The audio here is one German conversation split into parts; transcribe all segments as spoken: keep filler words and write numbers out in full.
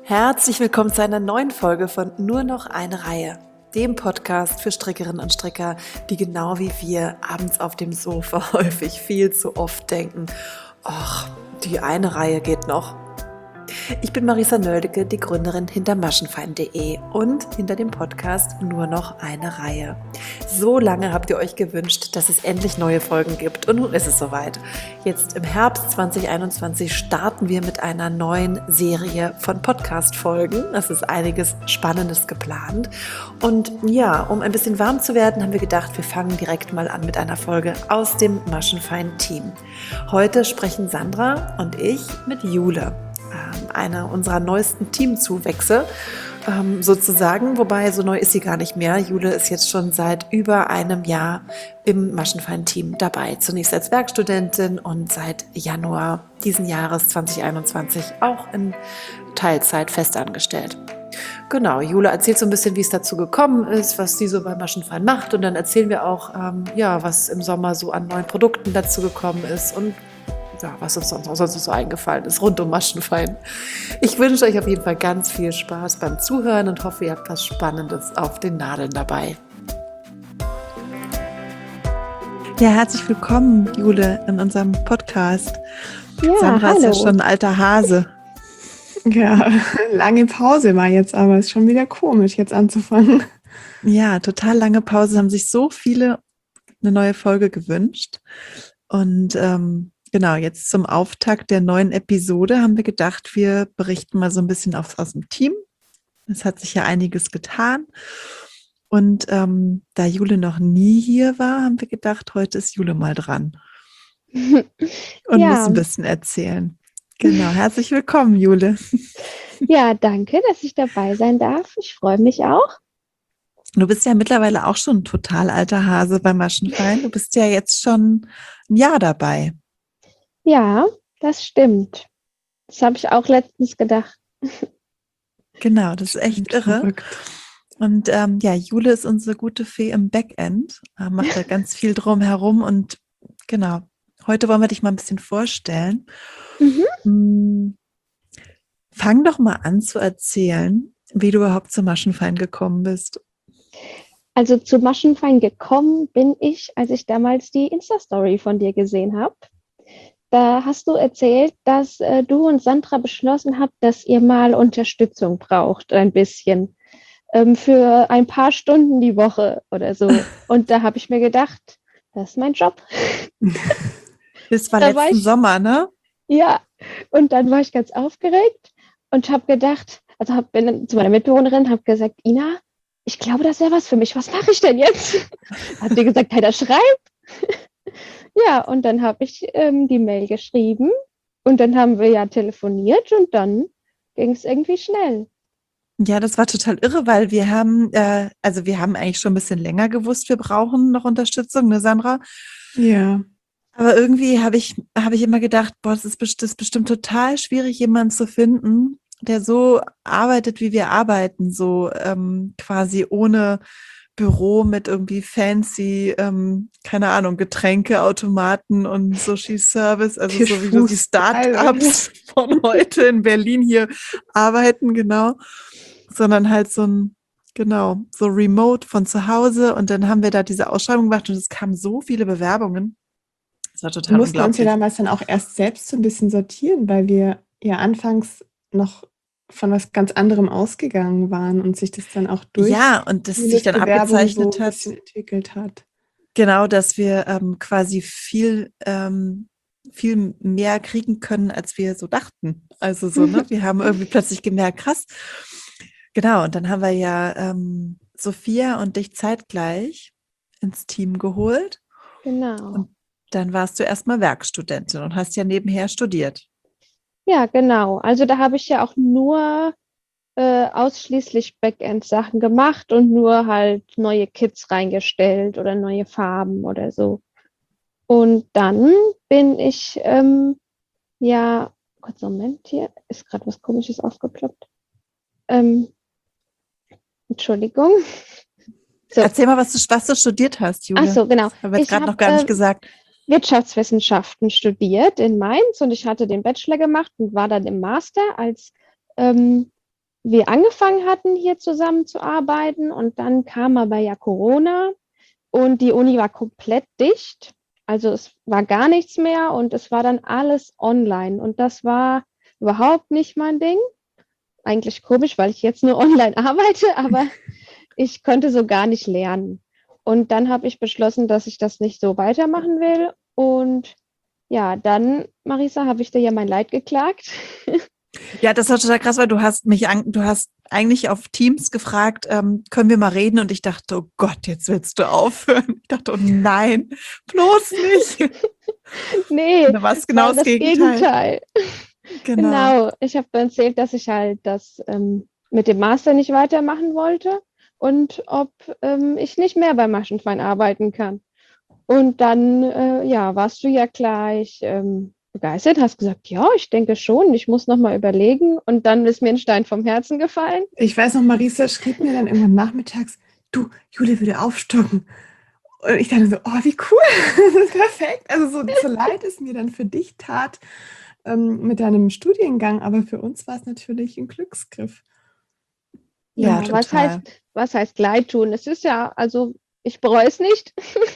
Herzlich willkommen zu einer neuen Folge von Nur noch eine Reihe, dem Podcast für Strickerinnen und Stricker, die genau wie wir abends auf dem Sofa häufig viel zu oft denken: ach, die eine Reihe geht noch. Ich bin Marisa Nöldeke, die Gründerin hinter maschenfein punkt de und hinter dem Podcast Nur noch eine Reihe. So lange habt ihr euch gewünscht, dass es endlich neue Folgen gibt und nun ist es soweit. Jetzt im Herbst zwanzig einundzwanzig starten wir mit einer neuen Serie von Podcast-Folgen. Es ist einiges Spannendes geplant und ja, um ein bisschen warm zu werden, haben wir gedacht, wir fangen direkt mal an mit einer Folge aus dem Maschenfein-Team. Heute sprechen Sandra und ich mit Jule, eine unserer neuesten Teamzuwächse ähm, sozusagen, wobei so neu ist sie gar nicht mehr. Jule ist jetzt schon seit über einem Jahr im Maschenfein-Team dabei. Zunächst als Werkstudentin und seit Januar diesen Jahres zwanzig einundzwanzig auch in Teilzeit festangestellt. Genau, Jule erzählt so ein bisschen, wie es dazu gekommen ist, was sie so bei Maschenfein macht und dann erzählen wir auch, ähm, ja, was im Sommer so an neuen Produkten dazu gekommen ist und ja, was uns sonst, sonst so eingefallen ist, rund um Maschenfein. Ich wünsche euch auf jeden Fall ganz viel Spaß beim Zuhören und hoffe, ihr habt was Spannendes auf den Nadeln dabei. Ja, herzlich willkommen, Jule, in unserem Podcast. Ja, Sandra hallo. ist ja schon ein alter Hase. Ja, lange Pause war jetzt, aber ist schon wieder komisch, jetzt anzufangen. Ja, total lange Pause, haben sich so viele eine neue Folge gewünscht. Und ähm, genau, jetzt zum Auftakt der neuen Episode haben wir gedacht, wir berichten mal so ein bisschen aus, aus dem Team. Es hat sich ja einiges getan. Und ähm, da Jule noch nie hier war, haben wir gedacht, heute ist Jule mal dran und Ja. muss ein bisschen erzählen. Genau, herzlich willkommen, Jule. Ja, danke, dass ich dabei sein darf. Ich freue mich auch. Du bist ja mittlerweile auch schon ein total alter Hase bei Maschenfein. Du bist ja jetzt schon ein Jahr dabei. Ja, das stimmt. Das habe ich auch letztens gedacht. Genau, das ist echt irre. Verrückt. Und ähm, ja, Jule ist unsere gute Fee im Backend, äh, macht da ganz viel drum herum und genau, heute wollen wir dich mal ein bisschen vorstellen. Mhm. Hm, fang doch mal an zu erzählen, wie du überhaupt zu Maschenfein gekommen bist. Also zu Maschenfein gekommen bin ich, als ich damals die Insta-Story von dir gesehen habe. Da hast du erzählt, dass äh, du und Sandra beschlossen habt, dass ihr mal Unterstützung braucht, ein bisschen. Ähm, für ein paar Stunden die Woche oder so. Und da habe ich mir gedacht, das ist mein Job. Das war Da war letzten ich- Sommer, ne? Ja, und dann war ich ganz aufgeregt und habe gedacht, also hab, bin dann zu meiner Mitbewohnerin, habe gesagt, Ina, ich glaube, das wäre was für mich. Was mache ich denn jetzt? Hat sie gesagt, hey, da schreib. Ja, und dann habe ich ähm, die Mail geschrieben und dann haben wir ja telefoniert und dann ging es irgendwie schnell. Ja, das war total irre, weil wir haben, äh, also wir haben eigentlich schon ein bisschen länger gewusst, wir brauchen noch Unterstützung, ne, Sandra? Ja. Aber irgendwie habe ich, habe ich immer gedacht, boah, das ist, best- das ist bestimmt total schwierig, jemanden zu finden, der so arbeitet, wie wir arbeiten, so ähm, quasi ohne Büro mit irgendwie fancy, ähm, keine Ahnung, Getränkeautomaten und Sushi-Service, also so wie so die Tischfußball. Start-ups von heute in Berlin hier arbeiten, genau, sondern halt so ein, genau, so remote von zu Hause und dann haben wir da diese Ausschreibung gemacht und es kamen so viele Bewerbungen. Das war Wir total mussten uns ja unglaublich. damals dann auch erst selbst so ein bisschen sortieren, weil wir ja anfangs noch von was ganz anderem ausgegangen waren und sich das dann auch durch Ja, und das sich dann Bewerbung abgezeichnet so ein hat, bisschen entwickelt hat. genau, dass wir ähm, quasi viel, ähm, viel mehr kriegen können, als wir so dachten. Also so, ne? Wir haben irgendwie plötzlich gemerkt, krass. Genau, und dann haben wir ja ähm, Sophia und dich zeitgleich ins Team geholt. Genau. Und dann warst du erstmal Werkstudentin und hast ja nebenher studiert. Ja, genau. Also da habe ich ja auch nur äh, ausschließlich Backend-Sachen gemacht und nur halt neue Kits reingestellt oder neue Farben oder so. Und dann bin ich, ähm, ja, kurz Moment, hier ist gerade was Komisches aufgeploppt. Ähm, Entschuldigung. So. Erzähl mal, was du, was du studiert hast, Jule. Ach so, genau. Das haben wir jetzt Ich gerade hab, noch gar nicht äh, gesagt. Wirtschaftswissenschaften studiert in Mainz und ich hatte den Bachelor gemacht und war dann im Master als ähm, wir angefangen hatten, hier zusammen zu arbeiten und dann kam aber ja Corona und die Uni war komplett dicht. Also es war gar nichts mehr und es war dann alles online und das war überhaupt nicht mein Ding. Eigentlich komisch, weil ich jetzt nur online arbeite, aber ich konnte so gar nicht lernen. Und dann habe ich beschlossen, dass ich das nicht so weitermachen will. Und ja, dann, Marisa, habe ich dir ja mein Leid geklagt. Ja, das war total krass, weil du hast mich an, du hast eigentlich auf Teams gefragt, ähm, können wir mal reden? Und ich dachte, oh Gott, jetzt willst du aufhören. Ich dachte, oh nein, bloß nicht. Nee, Und da war es es genau war das das Gegenteil. Gegenteil. Genau. Genau, ich habe erzählt, dass ich halt das ähm, mit dem Master nicht weitermachen wollte und ob ähm, ich nicht mehr bei Maschenfein arbeiten kann. Und dann, äh, ja, warst du ja gleich ähm, begeistert, hast gesagt, ja, ich denke schon, ich muss noch mal überlegen. Und dann ist mir ein Stein vom Herzen gefallen. Ich weiß noch, Marisa schrieb mir dann irgendwann nachmittags, du, Julia würde aufstocken. Und ich dachte so, oh, wie cool, das ist perfekt. Also so, so leid es mir dann für dich tat ähm, mit deinem Studiengang, aber für uns war es natürlich ein Glücksgriff. Ja, Ja, was heißt, total. was heißt Leid tun? Es ist ja, also ich bereue es nicht.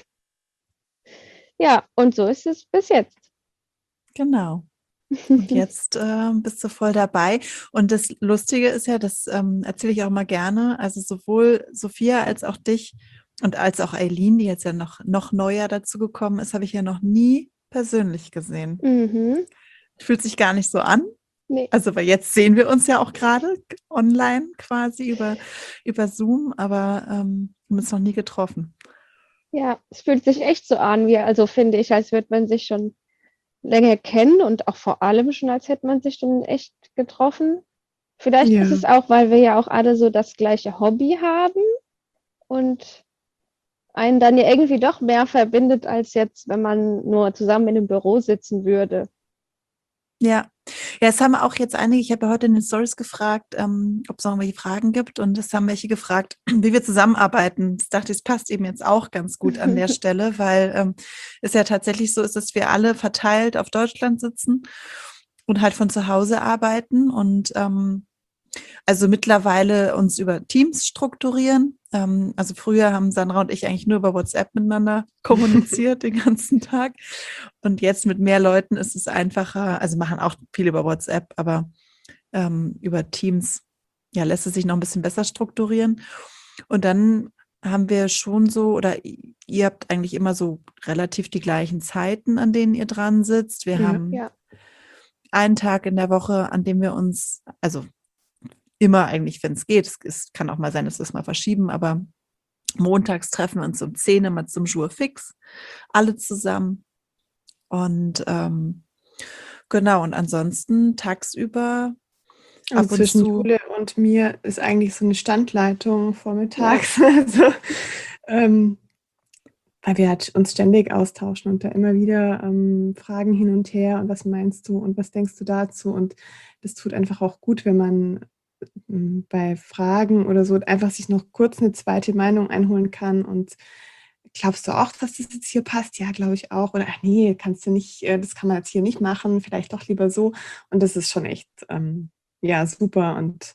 Ja, und so ist es bis jetzt. Genau. Und jetzt äh, bist du voll dabei. Und das Lustige ist ja, das ähm, erzähle ich auch mal gerne, also sowohl Sophia als auch dich und als auch Eileen, die jetzt ja noch, noch neuer dazu gekommen ist, habe ich ja noch nie persönlich gesehen. Mhm. Fühlt sich gar nicht so an. Nee. Also, weil jetzt sehen wir uns ja auch gerade online quasi über, über Zoom, aber ähm, wir haben uns noch nie getroffen. Ja, es fühlt sich echt so an, wie, also finde ich, als würde man sich schon länger kennen und auch vor allem schon, als hätte man sich dann echt getroffen. Vielleicht ist Ja. es auch, weil wir ja auch alle so das gleiche Hobby haben und einen dann ja irgendwie doch mehr verbindet, als jetzt, wenn man nur zusammen in einem Büro sitzen würde. Ja. Ja, es haben auch jetzt einige, ich habe ja heute in den Stories gefragt, ähm, ob es noch irgendwelche Fragen gibt und es haben welche gefragt, wie wir zusammenarbeiten. Das dachte ich, es passt eben jetzt auch ganz gut an der Stelle, weil ähm, es ja tatsächlich so ist, dass wir alle verteilt auf Deutschland sitzen und halt von zu Hause arbeiten und ähm, also mittlerweile uns über Teams strukturieren. Ähm, also früher haben Sandra und ich eigentlich nur über WhatsApp miteinander kommuniziert den ganzen Tag. Und jetzt mit mehr Leuten ist es einfacher, also machen auch viel über WhatsApp, aber ähm, über Teams, ja, lässt es sich noch ein bisschen besser strukturieren. Und dann haben wir schon so, oder ihr habt eigentlich immer so relativ die gleichen Zeiten, an denen ihr dran sitzt. Wir Ja. haben Ja, einen Tag in der Woche, an dem wir uns, also immer eigentlich, wenn es geht, es, es kann auch mal sein, dass wir es mal verschieben, aber montags treffen wir uns um zehn immer zum Jour fix, alle zusammen. Und ähm, genau, und ansonsten tagsüber Also ab und zwischen zu. Jule und mir ist eigentlich so eine Standleitung ja, vormittags. Also, ähm, weil wir halt uns ständig austauschen und da immer wieder ähm, Fragen hin und her und was meinst du und was denkst du dazu? Und das tut einfach auch gut, wenn man ähm, bei Fragen oder so einfach sich noch kurz eine zweite Meinung einholen kann und glaubst du auch, dass das jetzt hier passt? Ja, glaube ich auch. Oder ach nee, kannst du nicht, äh, das kann man jetzt hier nicht machen, vielleicht doch lieber so. Und das ist schon echt, ähm, ja, super. Und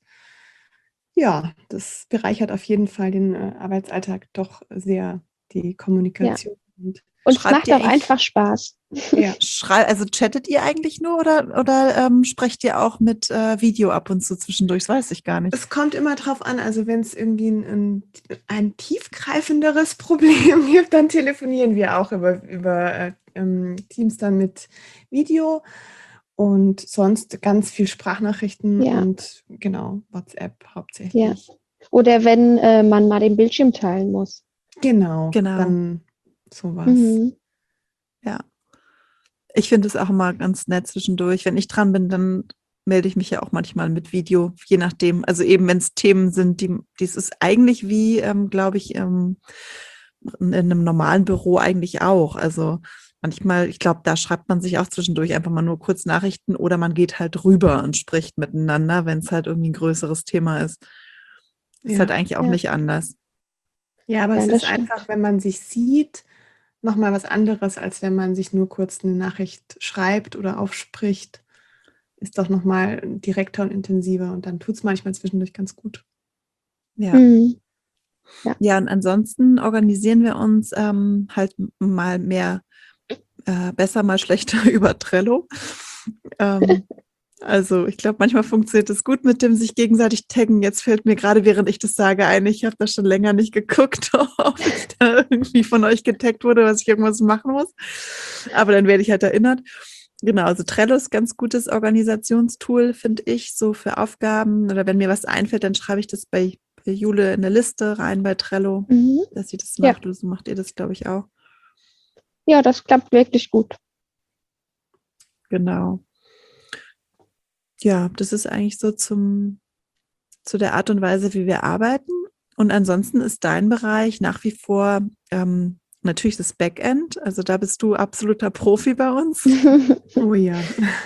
ja, das bereichert auf jeden Fall den äh, Arbeitsalltag doch sehr, die ja. Kommunikation. Und Und es Schreibt macht ihr auch eigentlich, einfach Spaß. ja, schrei also chattet ihr eigentlich nur oder, oder ähm, sprecht ihr auch mit äh, Video ab und zu zwischendurch? Das weiß ich gar nicht. es kommt immer drauf an, also wenn es irgendwie ein, ein, ein tiefgreifenderes Problem gibt, dann telefonieren wir auch über, über äh, ähm, Teams dann mit Video und sonst ganz viel Sprachnachrichten Ja, und genau, WhatsApp ja. hauptsächlich. Oder wenn äh, man mal den Bildschirm teilen muss. Genau, Genau, dann sowas. Mhm. ja. Ich finde es auch immer ganz nett zwischendurch. Wenn ich dran bin, dann melde ich mich ja auch manchmal mit Video, je nachdem. Also eben, wenn es Themen sind, die, dies ist eigentlich wie, ähm, glaube ich, ähm, in einem normalen Büro eigentlich auch. Also manchmal, ich glaube, da schreibt man sich auch zwischendurch einfach mal nur kurz Nachrichten oder man geht halt rüber und spricht miteinander, wenn es halt irgendwie ein größeres Thema ist. Ist halt Ja. eigentlich auch Ja, nicht anders. Ja, aber ja, es das ist einfach, stimmt. wenn man sich sieht, noch mal was anderes, als wenn man sich nur kurz eine Nachricht schreibt oder aufspricht. ist doch nochmal direkter und intensiver und dann tut es manchmal zwischendurch ganz gut. Ja. Mhm. Ja. Ja, und ansonsten organisieren wir uns ähm, halt mal mehr, äh, besser, mal schlechter über Trello. Ähm, also ich glaube, manchmal funktioniert es gut mit dem sich gegenseitig taggen. Jetzt fällt mir gerade, während ich das sage, ein, ich habe da schon länger nicht geguckt, ob ich da irgendwie von euch getaggt wurde, was ich irgendwas machen muss. Aber dann werde ich halt erinnert. Genau, also Trello ist ein ganz gutes Organisationstool, finde ich, so für Aufgaben. Oder wenn mir was einfällt, dann schreibe ich das bei, bei Jule in eine Liste rein bei Trello, Mhm. dass sie das Ja. macht. Oder so macht ihr das, glaube ich, auch. Ja, das klappt wirklich gut. Genau. Ja, das ist eigentlich so zum, zu der Art und Weise, wie wir arbeiten. Und ansonsten ist dein Bereich nach wie vor ähm, natürlich das Backend. Also da bist du absoluter Profi bei uns. Oh ja.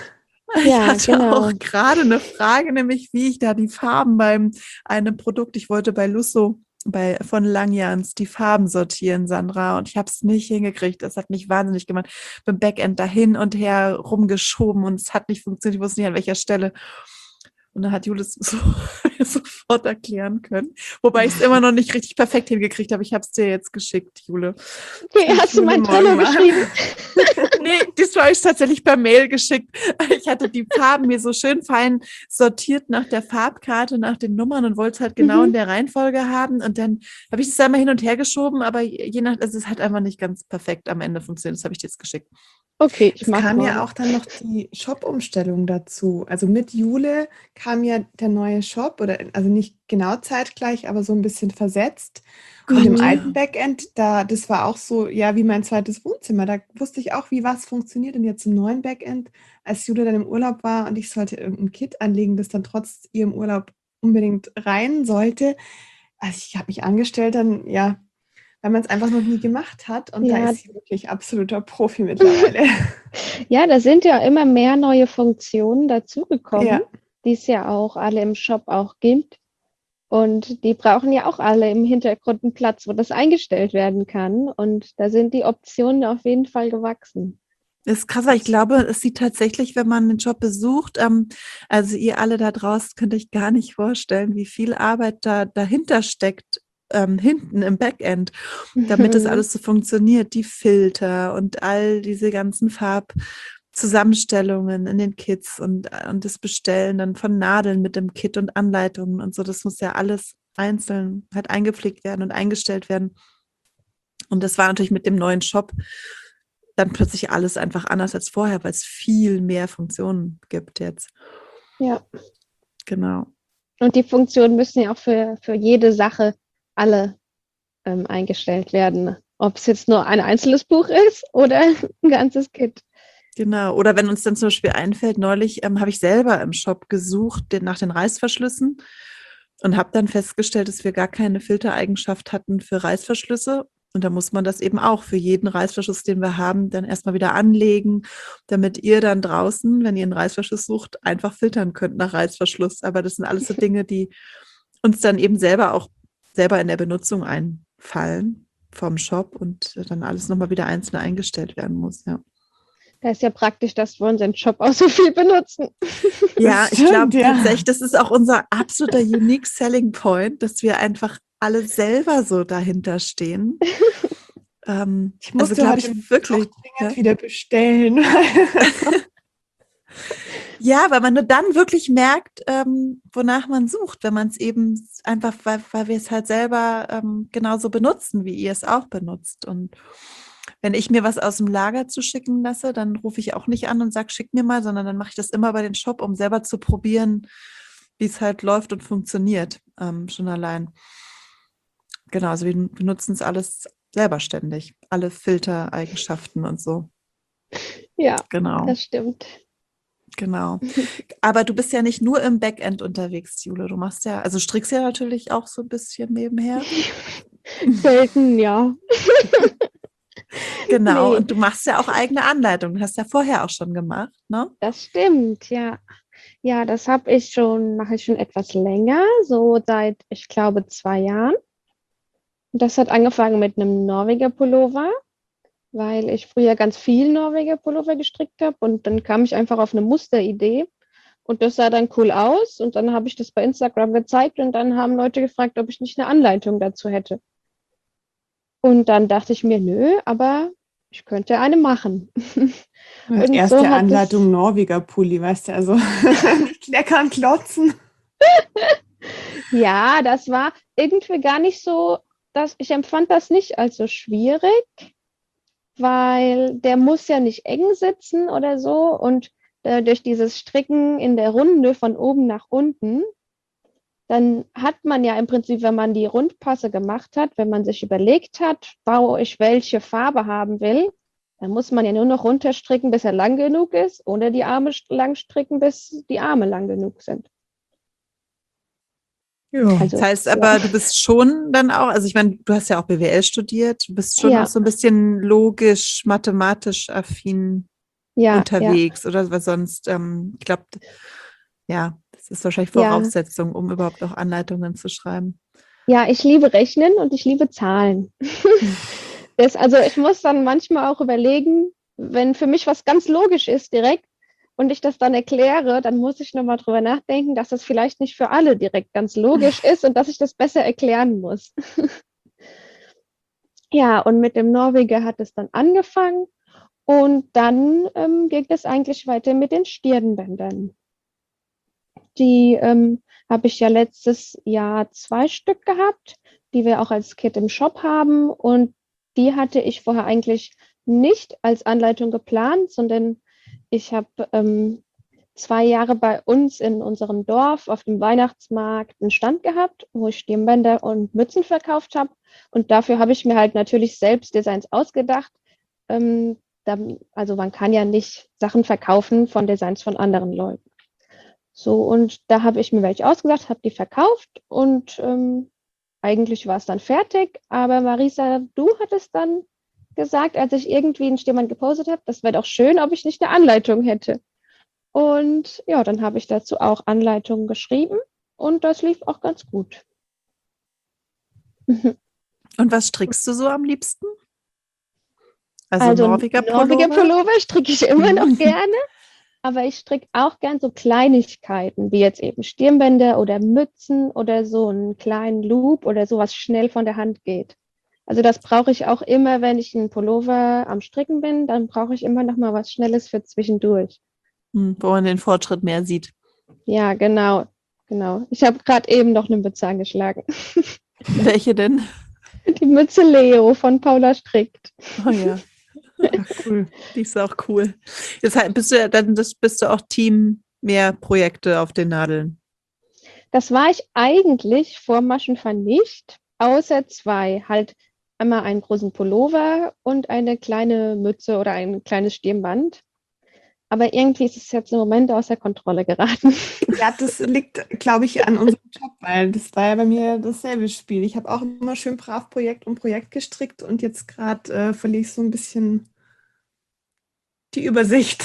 Ich Ja, hatte genau. auch gerade eine Frage, nämlich wie ich da die Farben beim einem Produkt, ich wollte bei Lusso bei, von Langjans die Farben sortieren, Sandra, und ich habe es nicht hingekriegt. Das hat mich wahnsinnig gemacht. Beim Backend da hin und her rumgeschoben und es hat nicht funktioniert. Ich wusste nicht, an welcher Stelle. Und dann hat Julis so, sofort erklären können. Wobei ich es immer noch nicht richtig perfekt hingekriegt habe. Ich habe es dir jetzt geschickt, Jule. Okay, Ich hast du mein Jule Trello morgen machen. geschrieben? Nee, das habe ich tatsächlich per Mail geschickt. Ich hatte die Farben mir so schön fein sortiert nach der Farbkarte, nach den Nummern und wollte es halt genau Mhm. in der Reihenfolge haben. Und dann habe ich das einmal hin und her geschoben, aber je nach, also es hat einfach nicht ganz perfekt am Ende funktioniert. Das habe ich dir jetzt geschickt. Okay, ich Es mach kam mal. ja auch dann noch die Shop-Umstellung dazu. Also mit Jule kam ja der neue Shop, oder also nicht genau zeitgleich, aber so ein bisschen versetzt. Und im Mhm. alten Backend, da, das war auch so, ja, wie mein zweites Wohnzimmer. Da wusste ich auch, wie was funktioniert. Und jetzt im neuen Backend, als Jule dann im Urlaub war und ich sollte irgendein Kit anlegen, das dann trotz ihrem Urlaub unbedingt rein sollte. Also ich habe mich angestellt, dann, ja, weil man es einfach noch nie gemacht hat. Und da Ja. ist sie wirklich absoluter Profi mittlerweile. Ja, da sind ja immer mehr neue Funktionen dazugekommen, Ja. die es ja auch alle im Shop auch gibt. Und die brauchen ja auch alle im Hintergrund einen Platz, wo das eingestellt werden kann. Und da sind die Optionen auf jeden Fall gewachsen. Das ist krass, weil ich glaube, es sieht tatsächlich, wenn man den Job besucht, ähm, also ihr alle da draußen könnt euch gar nicht vorstellen, wie viel Arbeit da dahinter steckt, ähm, hinten im Backend, damit das alles so funktioniert, die Filter und all diese ganzen Farbzusammenstellungen in den Kits und, und das Bestellen dann von Nadeln mit dem Kit und Anleitungen und so, das muss ja alles einzeln halt eingepflegt werden und eingestellt werden. Und das war natürlich mit dem neuen Shop dann plötzlich alles einfach anders als vorher, weil es viel mehr Funktionen gibt jetzt. Ja. Genau. Und die Funktionen müssen ja auch für, für jede Sache alle ähm, eingestellt werden. Ob es jetzt nur ein einzelnes Buch ist oder ein ganzes Kit. Genau. Oder wenn uns dann zum Beispiel einfällt, neulich ähm, habe ich selber im Shop gesucht den, nach den Reißverschlüssen und habe dann festgestellt, dass wir gar keine Filtereigenschaft hatten für Reißverschlüsse. Und da muss man das eben auch für jeden Reißverschluss, den wir haben, dann erstmal wieder anlegen, damit ihr dann draußen, wenn ihr einen Reißverschluss sucht, einfach filtern könnt nach Reißverschluss. Aber das sind alles so Dinge, die uns dann eben selber auch selber in der Benutzung einfallen vom Shop und dann alles nochmal wieder einzeln eingestellt werden muss, ja. Da ist ja praktisch, dass wir unseren Job auch so viel benutzen. Ja, Das ich glaube stimmt, ja. tatsächlich, das ist auch unser absoluter Unique Selling Point, dass wir einfach alle selber so dahinter stehen. Ähm, Ich also musste glaube heute ich wirklich. auch dringend Ja? wieder bestellen. Ja, weil man nur dann wirklich merkt, ähm, wonach man sucht, wenn man es eben einfach, weil, weil wir es halt selber ähm, genauso benutzen, wie ihr es auch benutzt. Und wenn ich mir was aus dem Lager zuschicken lasse, dann rufe ich auch nicht an und sage, schick mir mal, sondern dann mache ich das immer bei den Shop, um selber zu probieren, wie es halt läuft und funktioniert, ähm, schon allein. Genau, also wir benutzen es alles selber ständig, alle Filtereigenschaften und so. Ja, Genau, das stimmt. genau. Aber du bist ja nicht nur im Backend unterwegs, Jule. Du machst ja, also strickst ja natürlich auch so ein bisschen nebenher. Selten, ja. Genau, Nee. und du machst ja auch eigene Anleitungen. Hast ja vorher auch schon gemacht, ne? Das stimmt, ja. Ja, das habe ich schon, mache ich schon etwas länger, so seit, ich glaube, zwei Jahren. Und das hat angefangen mit einem Norweger Pullover, weil ich früher ganz viel Norweger Pullover gestrickt habe und dann kam ich einfach auf eine Musteridee Und das sah dann cool aus. Und dann habe ich das bei Instagram gezeigt und dann haben Leute gefragt, ob ich nicht eine Anleitung dazu hätte. Und dann dachte ich mir, nö, aber ich könnte eine machen. Und Und erste so hat Anleitung es, Norweger Pulli, weißt du, also nicht kleckern, klotzen. ja, das war irgendwie gar nicht so, dass ich empfand das nicht als so schwierig, weil der muss ja nicht eng sitzen oder so. Und äh, durch dieses Stricken in der Runde von oben nach unten, dann hat man ja im Prinzip, wenn man die Rundpasse gemacht hat, wenn man sich überlegt hat, wo ich welche Farbe haben will, dann muss man ja nur noch runterstricken, bis er lang genug ist, oder die Arme lang stricken, bis die Arme lang genug sind. Ja. Das Also, heißt ja, aber, du bist schon dann auch, also ich meine, du hast ja auch B W L studiert, du bist schon auch ja, so ein bisschen logisch, mathematisch affin ja, ja, unterwegs oder was sonst, ähm, ich glaube, ja, das ist wahrscheinlich ja. Voraussetzung, um überhaupt auch Anleitungen zu schreiben. Ja, ich liebe Rechnen und ich liebe Zahlen. Das, also ich muss dann manchmal auch überlegen, wenn für mich was ganz logisch ist direkt und ich das dann erkläre, dann muss ich nochmal drüber nachdenken, dass das vielleicht nicht für alle direkt ganz logisch ist und dass ich das besser erklären muss. Ja, und mit dem Norweger hat es dann angefangen und dann ähm, ging es eigentlich weiter mit den Stirnbändern. Die ähm, habe ich ja letztes Jahr zwei Stück gehabt, die wir auch als Kit im Shop haben. Und die hatte ich vorher eigentlich nicht als Anleitung geplant, sondern ich habe ähm, zwei Jahre bei uns in unserem Dorf auf dem Weihnachtsmarkt einen Stand gehabt, wo ich Stirnbänder und Mützen verkauft habe. Und dafür habe ich mir halt natürlich selbst Designs ausgedacht. Ähm, da, also man kann ja nicht Sachen verkaufen von Designs von anderen Leuten. So, und da habe ich mir welche ausgedacht, habe die verkauft und ähm, eigentlich war es dann fertig. Aber Marisa, du hattest dann gesagt, als ich irgendwie einen Stirnband gepostet habe, das wäre doch schön, ob ich nicht eine Anleitung hätte. Und ja, dann habe ich dazu auch Anleitungen geschrieben und das lief auch ganz gut. Und was strickst du so am liebsten? Also, Also Norweger Norweger Pullover? Pullover stricke ich immer noch gerne. Aber ich stricke auch gern so Kleinigkeiten, wie jetzt eben Stirnbänder oder Mützen oder so einen kleinen Loop oder so, was schnell von der Hand geht. Also das brauche ich auch immer, wenn ich einen Pullover am Stricken bin, dann brauche ich immer noch mal was Schnelles für zwischendurch. Hm, wo man den Fortschritt mehr sieht. Ja, genau, genau. Ich habe gerade eben noch eine Mütze angeschlagen. Welche denn? Die Mütze Leo von Paula Strickt. Oh ja. Ach, cool. Die ist auch cool. Das heißt, bist du ja dann das bist du auch Team mehr Projekte auf den Nadeln. Das war ich eigentlich vor Maschenfall nicht, außer zwei. Halt einmal einen großen Pullover und eine kleine Mütze oder ein kleines Stirnband. Aber irgendwie ist es jetzt im Moment außer Kontrolle geraten. Ja, das liegt, glaube ich, an unserem Job, weil das war ja bei mir dasselbe Spiel. Ich habe auch immer schön brav Projekt um Projekt gestrickt und jetzt gerade äh, verliere ich so ein bisschen die Übersicht.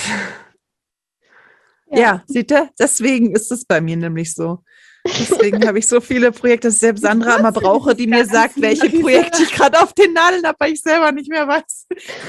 Ja, ja, seht ihr? Deswegen ist es bei mir nämlich so. Deswegen habe ich so viele Projekte, dass selbst Sandra immer brauche, die mir sagt, welche Projekte ich gerade auf den Nadeln habe, weil ich selber nicht mehr weiß.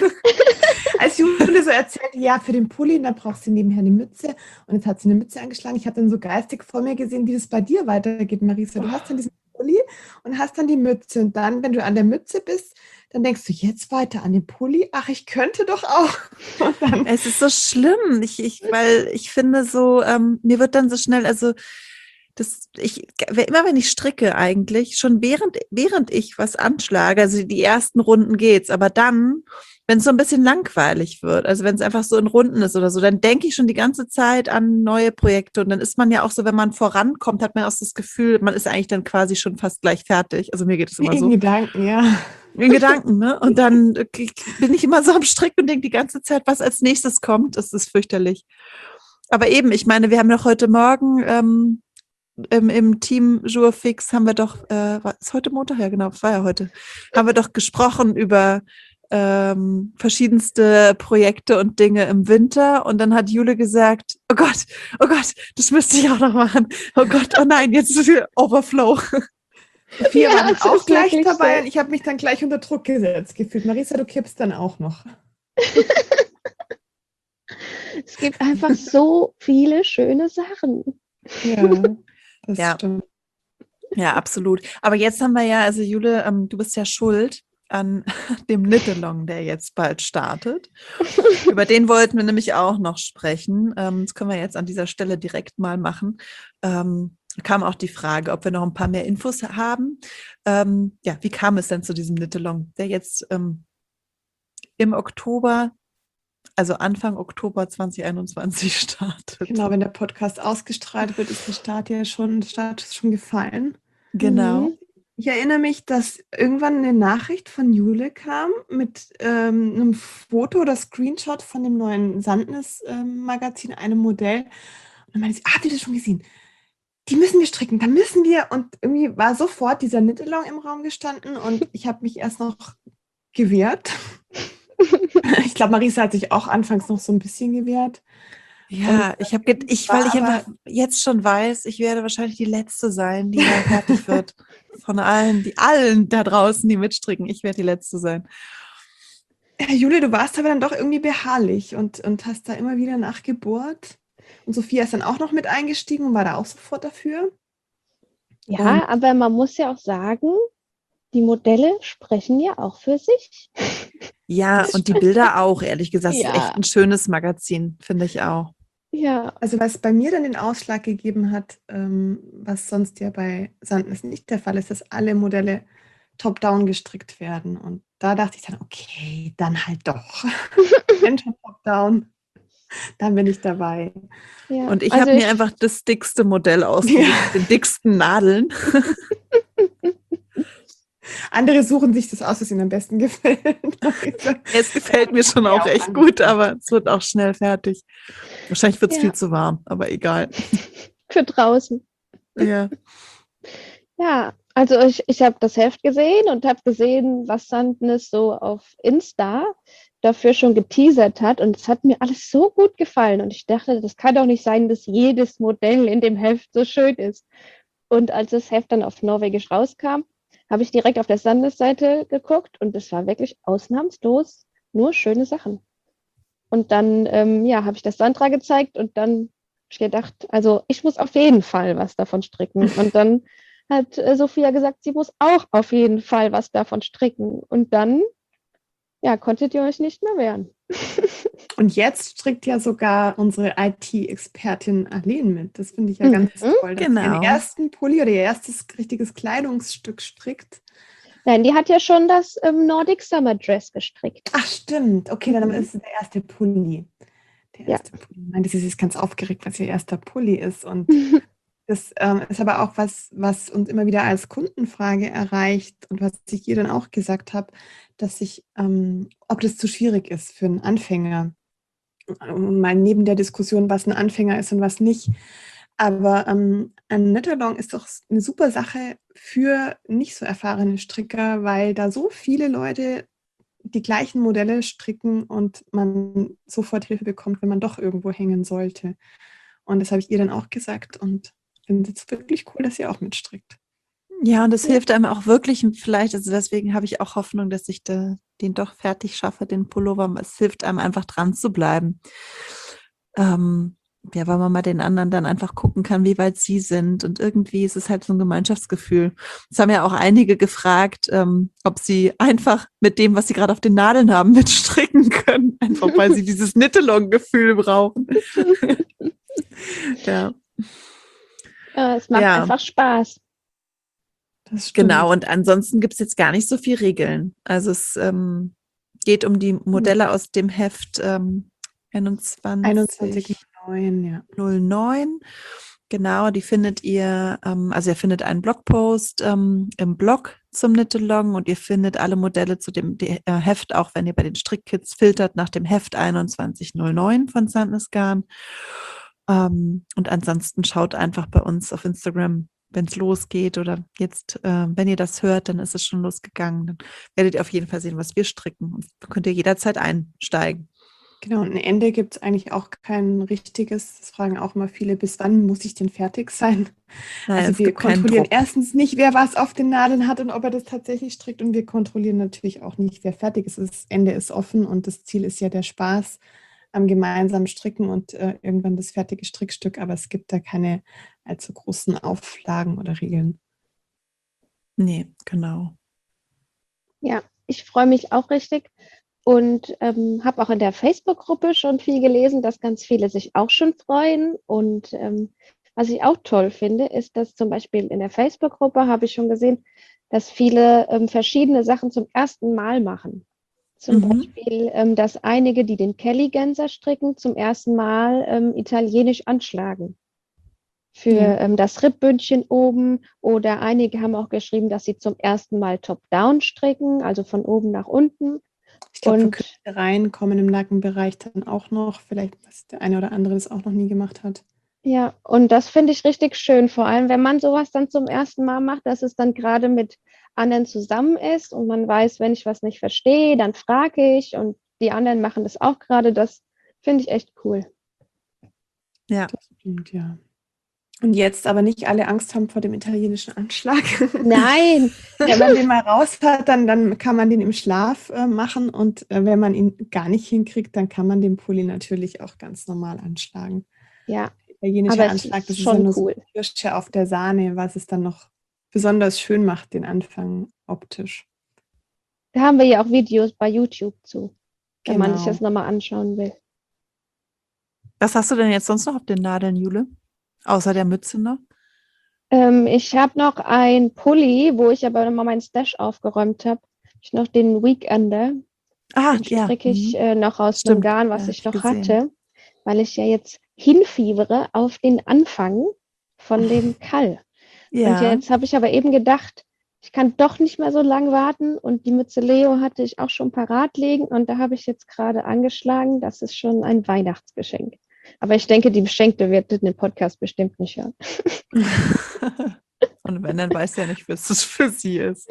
Als Jule so erzählt, ja, für den Pulli, da brauchst du nebenher eine Mütze. Und jetzt hat sie eine Mütze angeschlagen. Ich habe dann so geistig vor mir gesehen, wie das bei dir weitergeht, Marisa. Du hast dann diesen Pulli und hast dann die Mütze. Und dann, wenn du an der Mütze bist, dann denkst du, jetzt weiter an den Pulli. Ach, ich könnte doch auch. Und dann, Es ist so schlimm, ich, ich, weil ich finde so, ähm, mir wird dann so schnell, also das, ich, immer wenn ich stricke eigentlich, schon während, während ich was anschlage, also die ersten Runden geht's, aber dann, wenn es so ein bisschen langweilig wird, also wenn es einfach so in Runden ist oder so, dann denke ich schon die ganze Zeit an neue Projekte und dann ist man ja auch so, wenn man vorankommt, hat man auch so das Gefühl, man ist eigentlich dann quasi schon fast gleich fertig. Also mir geht es immer in so. Gedanken, ja. In Gedanken, ne? Und dann bin ich immer so am Stricken und denke die ganze Zeit, was als nächstes kommt. Das ist fürchterlich. Aber eben, ich meine, wir haben doch heute Morgen ähm, im, im Team Jourfix haben wir doch, äh, war, ist heute Montag? Ja, genau, es war ja heute, haben wir doch gesprochen über ähm, verschiedenste Projekte und Dinge im Winter. Und dann hat Jule gesagt, oh Gott, oh Gott, das müsste ich auch noch machen. Oh Gott, oh nein, jetzt ist viel Overflow. Wir Ja, waren es auch ist gleich wirklich dabei so. und ich habe mich dann gleich unter Druck gesetzt gefühlt. Marisa, du kippst dann auch noch. Es gibt einfach so viele schöne Sachen. Ja, das Ja. stimmt. Ja, absolut. Aber jetzt haben wir ja, also Jule, ähm, du bist ja schuld an dem Knit-Along, der jetzt bald startet. Über den wollten wir nämlich auch noch sprechen. Ähm, das können wir jetzt an dieser Stelle direkt mal machen. Ähm, kam auch die Frage, ob wir noch ein paar mehr Infos haben. Ähm, ja, wie kam es denn zu diesem Knit-Along, der jetzt ähm, im Oktober, also Anfang Oktober zwanzig einundzwanzig startet? Genau, wenn der Podcast ausgestrahlt wird, ist der Start ja schon, der Start ist schon gefallen. Genau. Mhm. Ich erinnere mich, dass irgendwann eine Nachricht von Jule kam mit ähm, einem Foto oder Screenshot von dem neuen Sandnes-Magazin, einem Modell. Und dann meinte sie, ah, habt ihr das schon gesehen? Die müssen wir stricken, da müssen wir. Und irgendwie war sofort dieser Knit-Along im Raum gestanden und ich habe mich erst noch gewehrt. Ich glaube, Marisa hat sich auch anfangs noch so ein bisschen gewehrt. Ja, ich habe, ich, weil ich war einfach jetzt schon weiß, ich werde wahrscheinlich die Letzte sein, die da fertig wird. Von allen, die allen da draußen, die mitstricken. Ich werde die Letzte sein. Ja, Julia, du warst aber dann doch irgendwie beharrlich und, und hast da immer wieder nachgebohrt. Und Sophia ist dann auch noch mit eingestiegen und war da auch sofort dafür. Ja, Und- aber man muss ja auch sagen, die Modelle sprechen ja auch für sich. Ja, und die Bilder auch, ehrlich gesagt. Es ist Ja. echt ein schönes Magazin, finde ich auch. Ja, Also was bei mir dann den Ausschlag gegeben hat, ähm, was sonst ja bei Sandnes nicht der Fall ist, dass alle Modelle top-down gestrickt werden. Und da dachte ich dann, okay, dann halt doch. Wenn schon top-down, dann bin ich dabei. ja. Und ich Also habe mir einfach das dickste Modell ausgesucht, Ja. mit den dicksten Nadeln. Andere suchen sich das aus, was ihnen am besten gefällt. Es gefällt mir schon auch echt gut, aber es wird auch schnell fertig. Wahrscheinlich wird es Ja. viel zu warm, aber egal. für draußen. Ja. Ja, also ich, ich habe das Heft gesehen und habe gesehen, was Sandnes so auf Insta dafür schon geteasert hat. Und es hat mir alles so gut gefallen. Und ich dachte, das kann doch nicht sein, dass jedes Modell in dem Heft so schön ist. Und als das Heft dann auf Norwegisch rauskam, habe ich direkt auf der Sandnes-Seite geguckt und es war wirklich ausnahmslos nur schöne Sachen. Und dann ähm, ja, habe ich das Sandra gezeigt und dann habe ich gedacht, also ich muss auf jeden Fall was davon stricken. Und dann hat äh, Sophia gesagt, sie muss auch auf jeden Fall was davon stricken. Und dann, ja, konntet ihr euch nicht mehr wehren. Und jetzt strickt ja sogar unsere I T-Expertin Arlene mit. Das finde ich ja Mhm, ganz toll, dass sie genau. ihren ersten Pulli oder ihr erstes richtiges Kleidungsstück strickt. Nein, die hat ja schon das ähm, Nordic Summer Dress gestrickt. Ach, stimmt. Okay, dann Mhm. ist es der erste Pulli. Der Ja. erste Pulli. Ich meine, sie ist ganz aufgeregt, was ihr erster Pulli ist. Und das ähm, ist aber auch was, was uns immer wieder als Kundenfrage erreicht und was ich ihr dann auch gesagt habe, dass ich, ähm, ob das zu schwierig ist für einen Anfänger. Ähm, Mal neben der Diskussion, was ein Anfänger ist und was nicht. Aber ähm, ein Knit-Along ist doch eine super Sache für nicht so erfahrene Stricker, weil da so viele Leute die gleichen Modelle stricken und man sofort Hilfe bekommt, wenn man doch irgendwo hängen sollte. Und das habe ich ihr dann auch gesagt und finde es wirklich cool, dass sie auch mitstrickt. Ja, und es Ja. hilft einem auch wirklich, vielleicht, also deswegen habe ich auch Hoffnung, dass ich da, den doch fertig schaffe, den Pullover. Es hilft einem einfach dran zu bleiben. Ähm, ja, weil man mal den anderen dann einfach gucken kann, wie weit sie sind. Und irgendwie ist es halt so ein Gemeinschaftsgefühl. Es haben ja auch einige gefragt, ähm, ob sie einfach mit dem, was sie gerade auf den Nadeln haben, mitstricken können. Einfach weil sie dieses Knit-Along-Gefühl brauchen. Ja. Ja, es macht Ja. einfach Spaß. Das stimmt. Genau, und ansonsten gibt es jetzt gar nicht so viel Regeln. Also es ähm, geht um die Modelle aus dem Heft ähm, einundzwanzig einundzwanzig neun, ja. null neun. Genau, die findet ihr, ähm, also ihr findet einen Blogpost ähm, im Blog zum Knit-Along und ihr findet alle Modelle zu dem De äh, Heft, auch wenn ihr bei den Strickkits filtert, nach dem Heft einundzwanzig null neun von Sandnes Garn. Ähm, und ansonsten schaut einfach bei uns auf Instagram, wenn es losgeht oder jetzt, äh, wenn ihr das hört, dann ist es schon losgegangen. Dann werdet ihr auf jeden Fall sehen, was wir stricken und könnt ihr jederzeit einsteigen. Genau, und ein Ende gibt es eigentlich auch kein richtiges. Das fragen auch immer viele, bis wann muss ich denn fertig sein? Nein, Also es wir gibt keinen kontrollieren Druck. erstens nicht, wer was auf den Nadeln hat und ob er das tatsächlich strickt. Und wir kontrollieren natürlich auch nicht, wer fertig ist. Das Ende ist offen und das Ziel ist ja der Spaß am gemeinsamen Stricken und äh, irgendwann das fertige Strickstück, aber es gibt da keine allzu großen Auflagen oder Regeln. Nee, genau. Ja, ich freue mich auch richtig und ähm, habe auch in der Facebook-Gruppe schon viel gelesen, dass ganz viele sich auch schon freuen. Und ähm, was ich auch toll finde, ist, dass zum Beispiel in der Facebook-Gruppe habe ich schon gesehen, dass viele ähm, verschiedene Sachen zum ersten Mal machen. Zum Mhm. Beispiel, ähm, dass einige, die den Kelly-Gänser stricken, zum ersten Mal ähm, italienisch anschlagen. Für Ja. ähm, das Ribbündchen oben, oder einige haben auch geschrieben, dass sie zum ersten Mal Top-Down stricken, also von oben nach unten. Ich glaube, Und verkürzte Reihen kommen im Nackenbereich dann auch noch. Vielleicht, dass der eine oder andere das auch noch nie gemacht hat. ja, und das finde ich richtig schön, vor allem wenn man sowas dann zum ersten Mal macht, dass es dann gerade mit anderen zusammen ist und man weiß, wenn ich was nicht verstehe, dann frage ich und die anderen machen das auch gerade. Das finde ich echt cool. Ja. Das stimmt, ja. Und jetzt aber nicht alle Angst haben vor dem italienischen Anschlag. Nein, Wenn man den mal raus hat, dann, dann kann man den im Schlaf äh, machen. Und äh, wenn man ihn gar nicht hinkriegt, dann kann man den Pulli natürlich auch ganz normal anschlagen. ja, Der italienische aber es Anschlag, ist das ist ja schon nur so cool. die Kirsche auf der Sahne, was es dann noch besonders schön macht, den Anfang optisch. Da haben wir ja auch Videos bei YouTube zu, wenn man sich Genau. das nochmal anschauen will. Was hast du denn jetzt sonst noch auf den Nadeln, Jule? Außer der Mütze noch? Ähm, ich habe noch ein Pulli, wo ich aber nochmal meinen Stash aufgeräumt habe. Ich noch den Weekender. Ah, Den ja. stricke ich Mhm. äh, noch aus einem Stimmt, Garn, ja, was hab ich ich noch gesehen. hatte, weil ich ja jetzt hinfiebere auf den Anfang von dem Kall. Und Ja, jetzt habe ich aber eben gedacht, ich kann doch nicht mehr so lang warten, und die Mütze Leo hatte ich auch schon parat liegen und da habe ich jetzt gerade angeschlagen. Das ist schon ein Weihnachtsgeschenk. Aber ich denke, die Beschenkte wird den Podcast bestimmt nicht hören. und wenn, dann weiß ja nicht, was es für sie ist.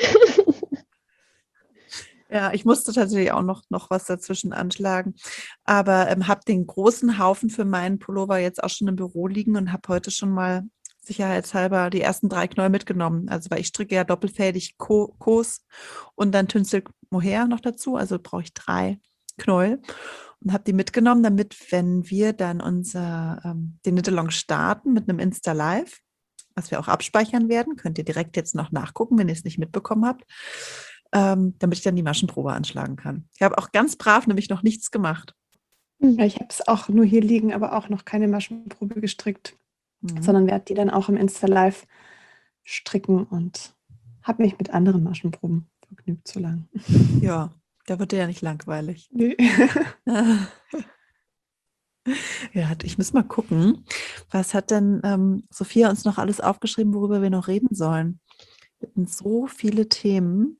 Ja, ich musste tatsächlich auch noch, noch was dazwischen anschlagen, aber ähm, habe den großen Haufen für meinen Pullover jetzt auch schon im Büro liegen und habe heute schon mal sicherheitshalber die ersten drei Knäuel mitgenommen. Also weil ich stricke ja doppelfädig Ko Kos und dann Tünsel Mohair noch dazu, also brauche ich drei Knäuel und habe die mitgenommen, damit, wenn wir dann unser ähm, den Knit-Along starten mit einem Insta-Live, was wir auch abspeichern werden, könnt ihr direkt jetzt noch nachgucken, wenn ihr es nicht mitbekommen habt, ähm, damit ich dann die Maschenprobe anschlagen kann. Ich habe auch ganz brav nämlich noch nichts gemacht. Ja, ich habe es auch nur hier liegen, aber auch noch keine Maschenprobe gestrickt, Mhm. sondern werde die dann auch im Insta-Live stricken und habe mich mit anderen Maschenproben vergnügt so lang. Ja, da wird dir ja nicht langweilig. Nee. Ja, ich muss mal gucken, was hat denn ähm, Sophia uns noch alles aufgeschrieben, worüber wir noch reden sollen? Wir hatten so viele Themen.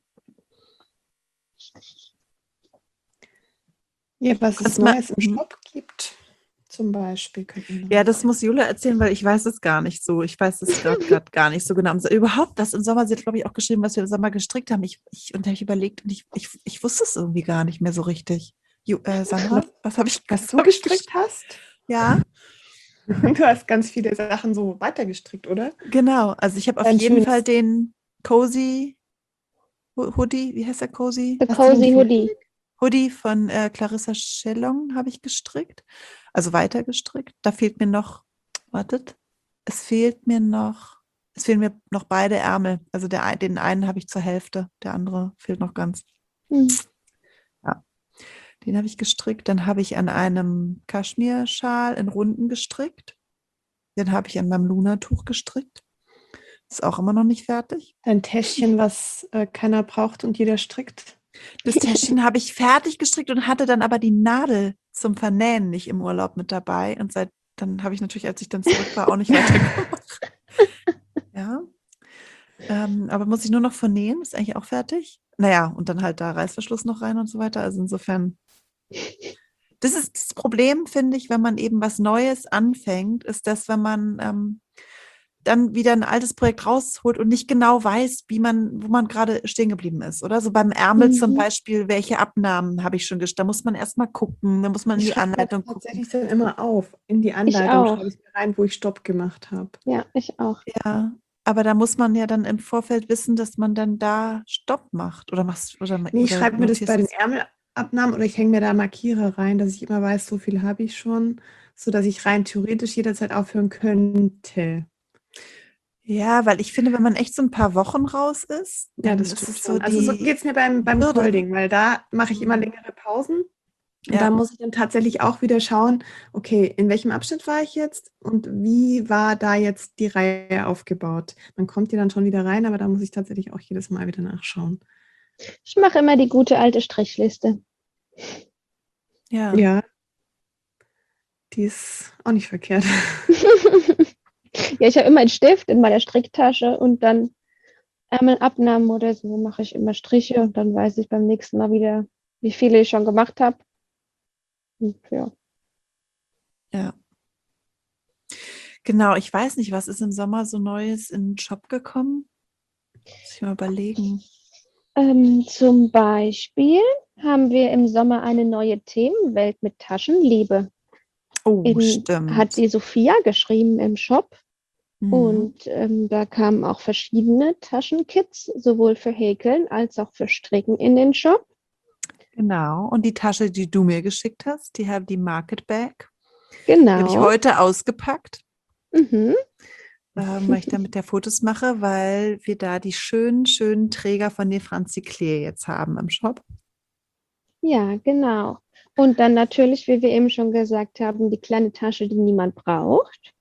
Ja, was es Das ma- Neues im Mhm. Shop gibt, zum Beispiel. Könnten wir noch Ja, das erzählen. muss Jule erzählen, weil ich weiß es gar nicht so. Ich weiß es gerade gar nicht so genau. Überhaupt, das im Sommer, sie hat, glaube ich, auch geschrieben, was wir im Sommer gestrickt haben. Ich, ich, und da habe ich überlegt und ich, ich, ich wusste es irgendwie gar nicht mehr so richtig. Ju, äh, Sandra, was habe ich, Was du hab ich gestrickt hast? Ja, Du hast ganz viele Sachen so weitergestrickt, oder? genau. Also ich habe auf Dein jeden schönes- Fall den Cozy Ho- Hoodie, wie heißt der Cozy? The Hast du den Cozy nicht Hoodie. Hoodie von äh, Clarissa Schellong habe ich gestrickt, also weiter gestrickt. Da fehlt mir noch, wartet, es fehlt mir noch, es fehlen mir noch beide Ärmel. Also der, ein- den einen habe ich zur Hälfte, der andere fehlt noch ganz. Hm. Ja, den habe ich gestrickt. Dann habe ich an einem Kaschmirschal in Runden gestrickt. Den habe ich an meinem Luna-Tuch gestrickt. Ist auch immer noch nicht fertig. Dein Täschchen, was äh, keiner braucht und jeder strickt. Das Täschchen habe ich fertig gestrickt und hatte dann aber die Nadel zum Vernähen nicht im Urlaub mit dabei. Und seit dann habe ich natürlich, als ich dann zurück war, auch nicht weitergemacht. Ja. Ähm, aber muss ich nur noch vernähen, ist eigentlich auch fertig. Naja, und dann halt da Reißverschluss noch rein und so weiter. Also insofern, das ist das Problem, finde ich, wenn man eben was Neues anfängt, ist das, wenn man ähm, dann wieder ein altes Projekt rausholt und nicht genau weiß, wie man, wo man gerade stehen geblieben ist, oder? So beim Ärmel Mhm. zum Beispiel, welche Abnahmen habe ich schon gestrickt? Da muss man erstmal gucken, da muss man in Ich die schreibe mir Anleitung gucken. tatsächlich dann immer auf. In die Anleitung auch. schreibe ich mir rein, wo ich Stopp gemacht habe. Ja, ich auch. Ja, aber da muss man ja dann im Vorfeld wissen, dass man dann da Stopp macht. Oder machst oder, Nee, ich oder schreibe mir das notierst bei den du's? Abnahmen oder ich hänge mir da Markierer rein, dass ich immer weiß, so viel habe ich schon, sodass ich rein theoretisch jederzeit aufhören könnte. Ja, weil ich finde, wenn man echt so ein paar Wochen raus ist, Ja, dann das ist stimmt es so schon. Also so die geht es mir beim, beim Hürde. Colding, weil da mache ich immer Mhm. längere Pausen. Und Ja. da muss ich dann tatsächlich auch wieder schauen, okay, in welchem Abschnitt war ich jetzt und wie war da jetzt die Reihe aufgebaut? Man kommt ja dann schon wieder rein, aber da muss ich tatsächlich auch jedes Mal wieder nachschauen. Ich mache immer die gute alte Strichliste. Ja. Ja, die ist auch nicht verkehrt. Ja, ich habe immer einen Stift in meiner Stricktasche und dann Ärmelabnahmen oder so mache ich immer Striche und dann weiß ich beim nächsten Mal wieder, wie viele ich schon gemacht habe. Und ja. Ja. Genau, ich weiß nicht, was ist im Sommer so Neues in den Shop gekommen? Muss ich mal überlegen. Ähm, zum Beispiel haben wir im Sommer eine neue Themenwelt mit Taschenliebe. Oh, In, stimmt. hat die Sophia geschrieben im Shop. Mhm. Und ähm, da kamen auch verschiedene Taschenkits, sowohl für Häkeln als auch für Stricken in den Shop. Genau. Und die Tasche, die du mir geschickt hast, die habe die Market Bag. Die habe ich Genau. heute ausgepackt, Mhm. ähm, weil ich damit der Fotos mache, weil wir da die schönen, schönen Träger von den Franzi Klee jetzt haben im Shop. Ja, genau. Und dann natürlich, wie wir eben schon gesagt haben, die kleine Tasche, die niemand braucht.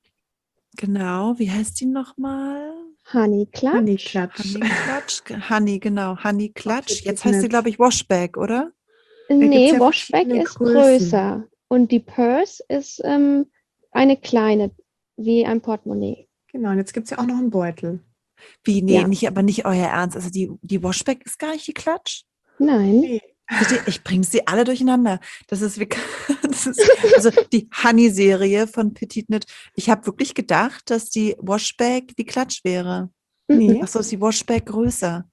Genau. Wie heißt die nochmal? Honey Clutch. Honey Clutch. Honey Clutch. Honey, genau. Honey Clutch. Auch Jetzt heißt sie, nett. glaube ich, Washbag, oder? Da gibt's Nee, ja Washback verschiedene ist Größen. größer. Und die Purse ist ähm, eine kleine, wie ein Portemonnaie. Genau, und jetzt gibt es ja auch noch einen Beutel. Wie? Nee, Ja. nicht, aber nicht euer Ernst. Also die, die Washback ist gar nicht die Clutch. Nein. Nee. Seht ihr, ich bringe sie alle durcheinander. Das ist, wirklich- das ist also die Honey-Serie von Petit Knit. Ich habe wirklich gedacht, dass die Washback die Clutch wäre. Nee. Ach so, ist die Washback größer.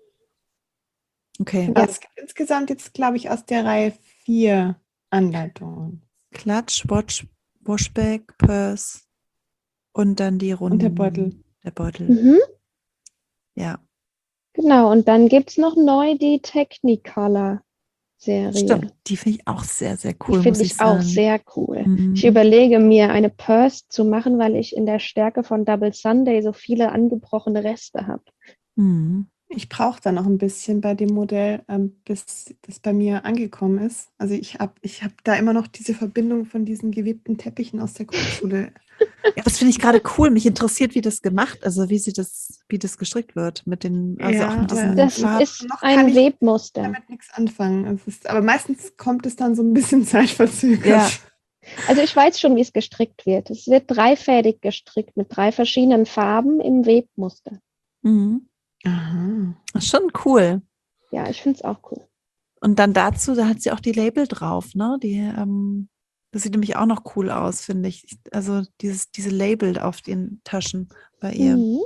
Okay. Aber es gibt insgesamt jetzt, glaube ich, aus der Reihe vier Anleitungen. Clutch, Watch, Washback, Purse und dann die Runden. Und der Beutel. Der Beutel, Mhm. ja. Genau, und dann gibt es noch neu die Technicolor-Serie. Stimmt, die finde ich auch sehr, sehr Die cool, muss finde ich ich auch sagen. sehr cool. Mhm. Ich überlege mir, eine Purse zu machen, weil ich in der Stärke von Double Sunday so viele angebrochene Reste habe. Mhm. Ich brauche da noch ein bisschen bei dem Modell, ähm, bis das bei mir angekommen ist. Also ich habe ich hab da immer noch diese Verbindung von diesen gewebten Teppichen aus der Grundschule. Ja, das finde ich gerade cool. Mich interessiert, wie das gemacht, also wie sie das, wie das gestrickt wird mit den, also Ja, auch mit aber diesen Das Farben. ist noch kann ein ich Webmuster. damit nichts anfangen. Es ist, aber meistens kommt es dann so ein bisschen zeitverzögert. Ja. Also ich weiß schon, wie es gestrickt wird. Es wird dreifädig gestrickt mit drei verschiedenen Farben im Webmuster. Mhm. Aha. Das ist schon cool. Ja, ich finde es auch cool. Und dann dazu, da hat sie auch die Label drauf, ne? Die, ähm, das sieht nämlich auch noch cool aus, finde ich. Also dieses, diese Label auf den Taschen bei ihr. Mhm.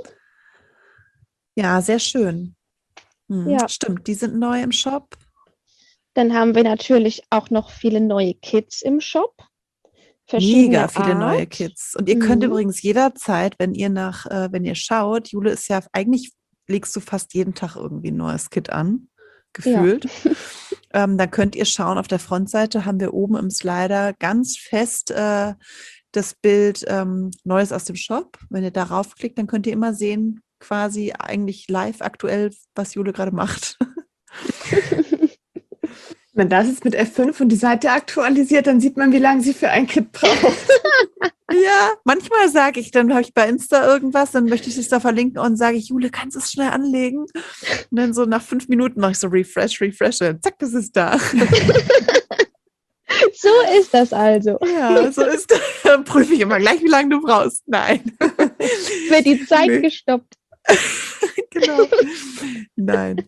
Ja, sehr schön. Mhm. Ja. Stimmt, die sind neu im Shop. Dann haben wir natürlich auch noch viele neue Kits im Shop. Verschiedene Mega viele Art. neue Kits. Und ihr könnt Mhm. übrigens jederzeit, wenn ihr nach, äh, wenn ihr schaut, Jule ist ja, eigentlich legst du fast jeden Tag irgendwie ein neues Kit an, gefühlt. Ja. Ähm, dann könnt ihr schauen, auf der Frontseite haben wir oben im Slider ganz fest äh, das Bild ähm, Neues aus dem Shop. Wenn ihr darauf klickt, dann könnt ihr immer sehen, quasi eigentlich live aktuell, was Jule gerade macht. Wenn das jetzt mit F fünf und die Seite aktualisiert, dann sieht man, wie lange sie für ein Kit braucht. Ja, manchmal sage ich, dann habe ich bei Insta irgendwas, dann möchte ich es da verlinken und sage ich, Jule, kannst du es schnell anlegen? Und dann so nach fünf Minuten mache ich so Refresh, Refresh, und zack, das ist da. So ist das also. Ja, so ist das. Dann prüfe ich immer gleich, wie lange du brauchst. Nein. Wird die Zeit Nee. gestoppt. Genau. Nein.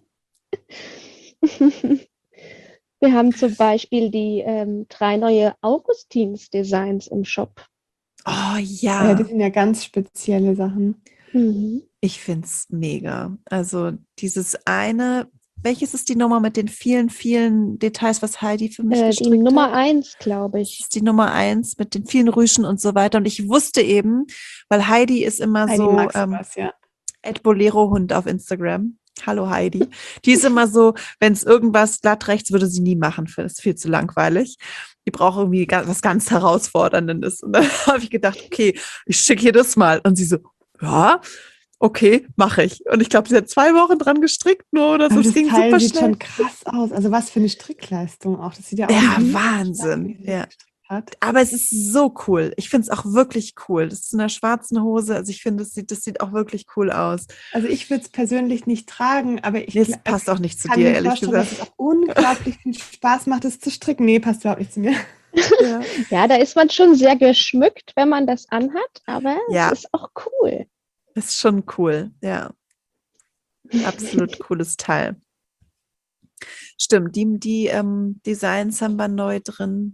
Wir haben zum Beispiel die ähm, drei neue Augustins-Designs im Shop. Oh Ja, ja, die sind ja ganz spezielle Sachen. Mhm. ich finde es mega. Also dieses eine, welches ist die Nummer mit den vielen, vielen Details, was Heidi für mich Äh, die gestrickt Nummer hat? eins, glaube Das ich. ist die Nummer eins mit den vielen Rüschen und so weiter. Und ich wusste eben, weil Heidi ist immer Heidi so mag ähm, sowas, ja. at Bolero Hund auf Instagram. Hallo Heidi. Die ist immer so, wenn es irgendwas glatt rechts würde sie nie machen, das ist viel zu langweilig. Die braucht irgendwie ga- was ganz Herausforderndes. Und dann habe ich gedacht, okay, ich schicke ihr das mal. Und sie so, ja, okay, mache ich. Und ich glaube, sie hat zwei Wochen dran gestrickt nur oder so. Aber Es das ging Teil super sieht schnell. schon krass aus. Also was für eine Strickleistung auch. Das sieht ja aus Ja, wie Mhm. Wahnsinn. wie sie Ja. das gestrickt hat. Aber es ist so cool. Ich finde es auch wirklich cool. Das ist in einer schwarzen Hose. Also ich finde, das sieht, das sieht auch wirklich cool aus. Also ich würde es persönlich nicht tragen, aber ich Nee, es gl- passt auch nicht zu kann dir, mir ehrlich vorstellen, gesagt. dass es auch unglaublich viel Spaß macht, es zu stricken. Nee, passt überhaupt nicht zu mir. Ja. Ja, da ist man schon sehr geschmückt, wenn man das anhat, aber Ja. es ist auch cool. Das ist schon cool. Ja, absolut cooles Teil. Stimmt, die, die ähm, Designs haben wir neu drin.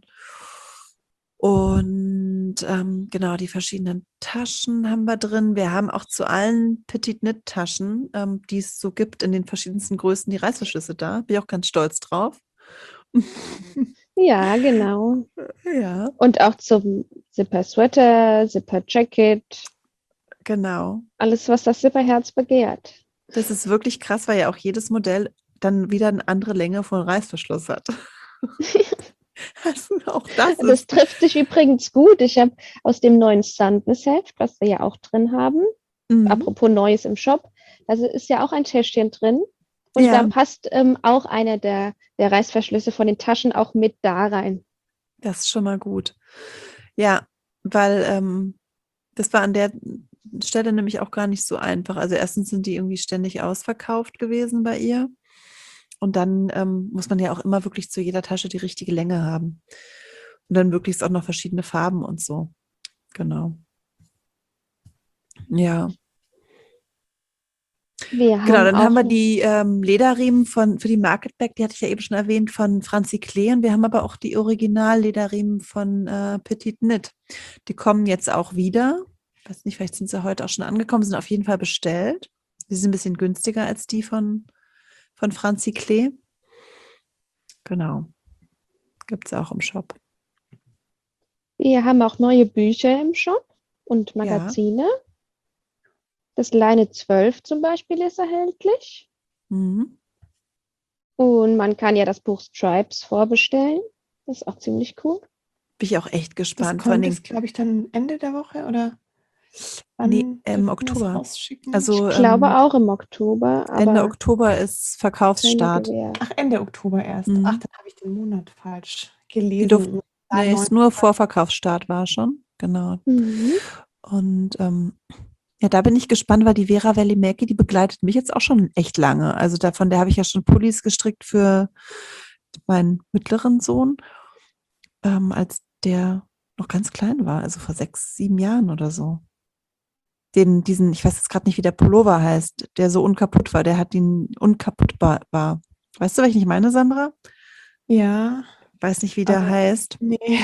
Und ähm, genau, die verschiedenen Taschen haben wir drin. Wir haben auch zu allen Petit Knit Taschen, ähm, die es so gibt, in den verschiedensten Größen, die Reißverschlüsse da. Bin ich auch ganz stolz drauf. Ja, genau. Ja, Und auch zum Zipper-Sweater, Zipper-Jacket, genau. alles, was das Zipperherz begehrt. Das ist wirklich krass, weil ja auch jedes Modell dann wieder eine andere Länge von Reißverschluss hat. Also auch das Das ist. trifft sich übrigens gut. Ich habe aus dem neuen Sandnes-Heft, was wir ja auch drin haben, Mhm. apropos Neues im Shop, da ist ja auch ein Täschchen drin. Und Ja. da passt ähm, auch einer der, der Reißverschlüsse von den Taschen auch mit da rein. Das ist schon mal gut. Ja, weil ähm, das war an der Stelle nämlich auch gar nicht so einfach. Also erstens sind die irgendwie ständig ausverkauft gewesen bei ihr. Und dann ähm, muss man ja auch immer wirklich zu jeder Tasche die richtige Länge haben. Und dann möglichst auch noch verschiedene Farben und so. Genau. Ja. Wir Genau, haben dann auch haben wir die ähm, Lederriemen von, für die Market Bag, die hatte ich ja eben schon erwähnt, von Franzi Klee. Und wir haben aber auch die Original-Lederriemen von äh, Petit Knit. Die kommen jetzt auch wieder. Ich weiß nicht, vielleicht sind sie heute auch schon angekommen, sind auf jeden Fall bestellt. Die sind ein bisschen günstiger als die von, von Franzi Klee. Genau. Gibt es auch im Shop. Wir haben auch neue Bücher im Shop und Ja. Magazine. Das Leine zwölf zum Beispiel ist erhältlich. Mhm. Und man kann ja das Buch Stripes vorbestellen. Das ist auch ziemlich cool. Bin ich auch echt Das gespannt. Vor allen kommt Dingen, jetzt, glaube ich, dann Ende der Woche oder nee, wann im dürfen wir das Oktober. rausschicken? Also Ich glaube ähm, auch im Oktober, Ende aber Oktober ist keine Verkaufsstart. Gewähr. Ach, Ende Oktober erst. Mhm. Ach, dann habe ich den Monat falsch Die gelesen. durften, Da nee, neun- ist nur Vorverkaufsstart war schon. Genau. Mhm. Und ähm, ja, da bin ich gespannt, weil die Vera Välimäki, die begleitet mich jetzt auch schon echt lange. Also davon der habe ich ja schon Pullis gestrickt für meinen mittleren Sohn, ähm, als der noch ganz klein war, also vor sechs, sieben Jahren oder so. Den, diesen, ich weiß jetzt gerade nicht, wie der Pullover heißt, der so unkaputt war, der hat ihn unkaputtbar war. Weißt du, was ich nicht meine, Sandra? Ja, Weiß nicht, wie der aber heißt. nee.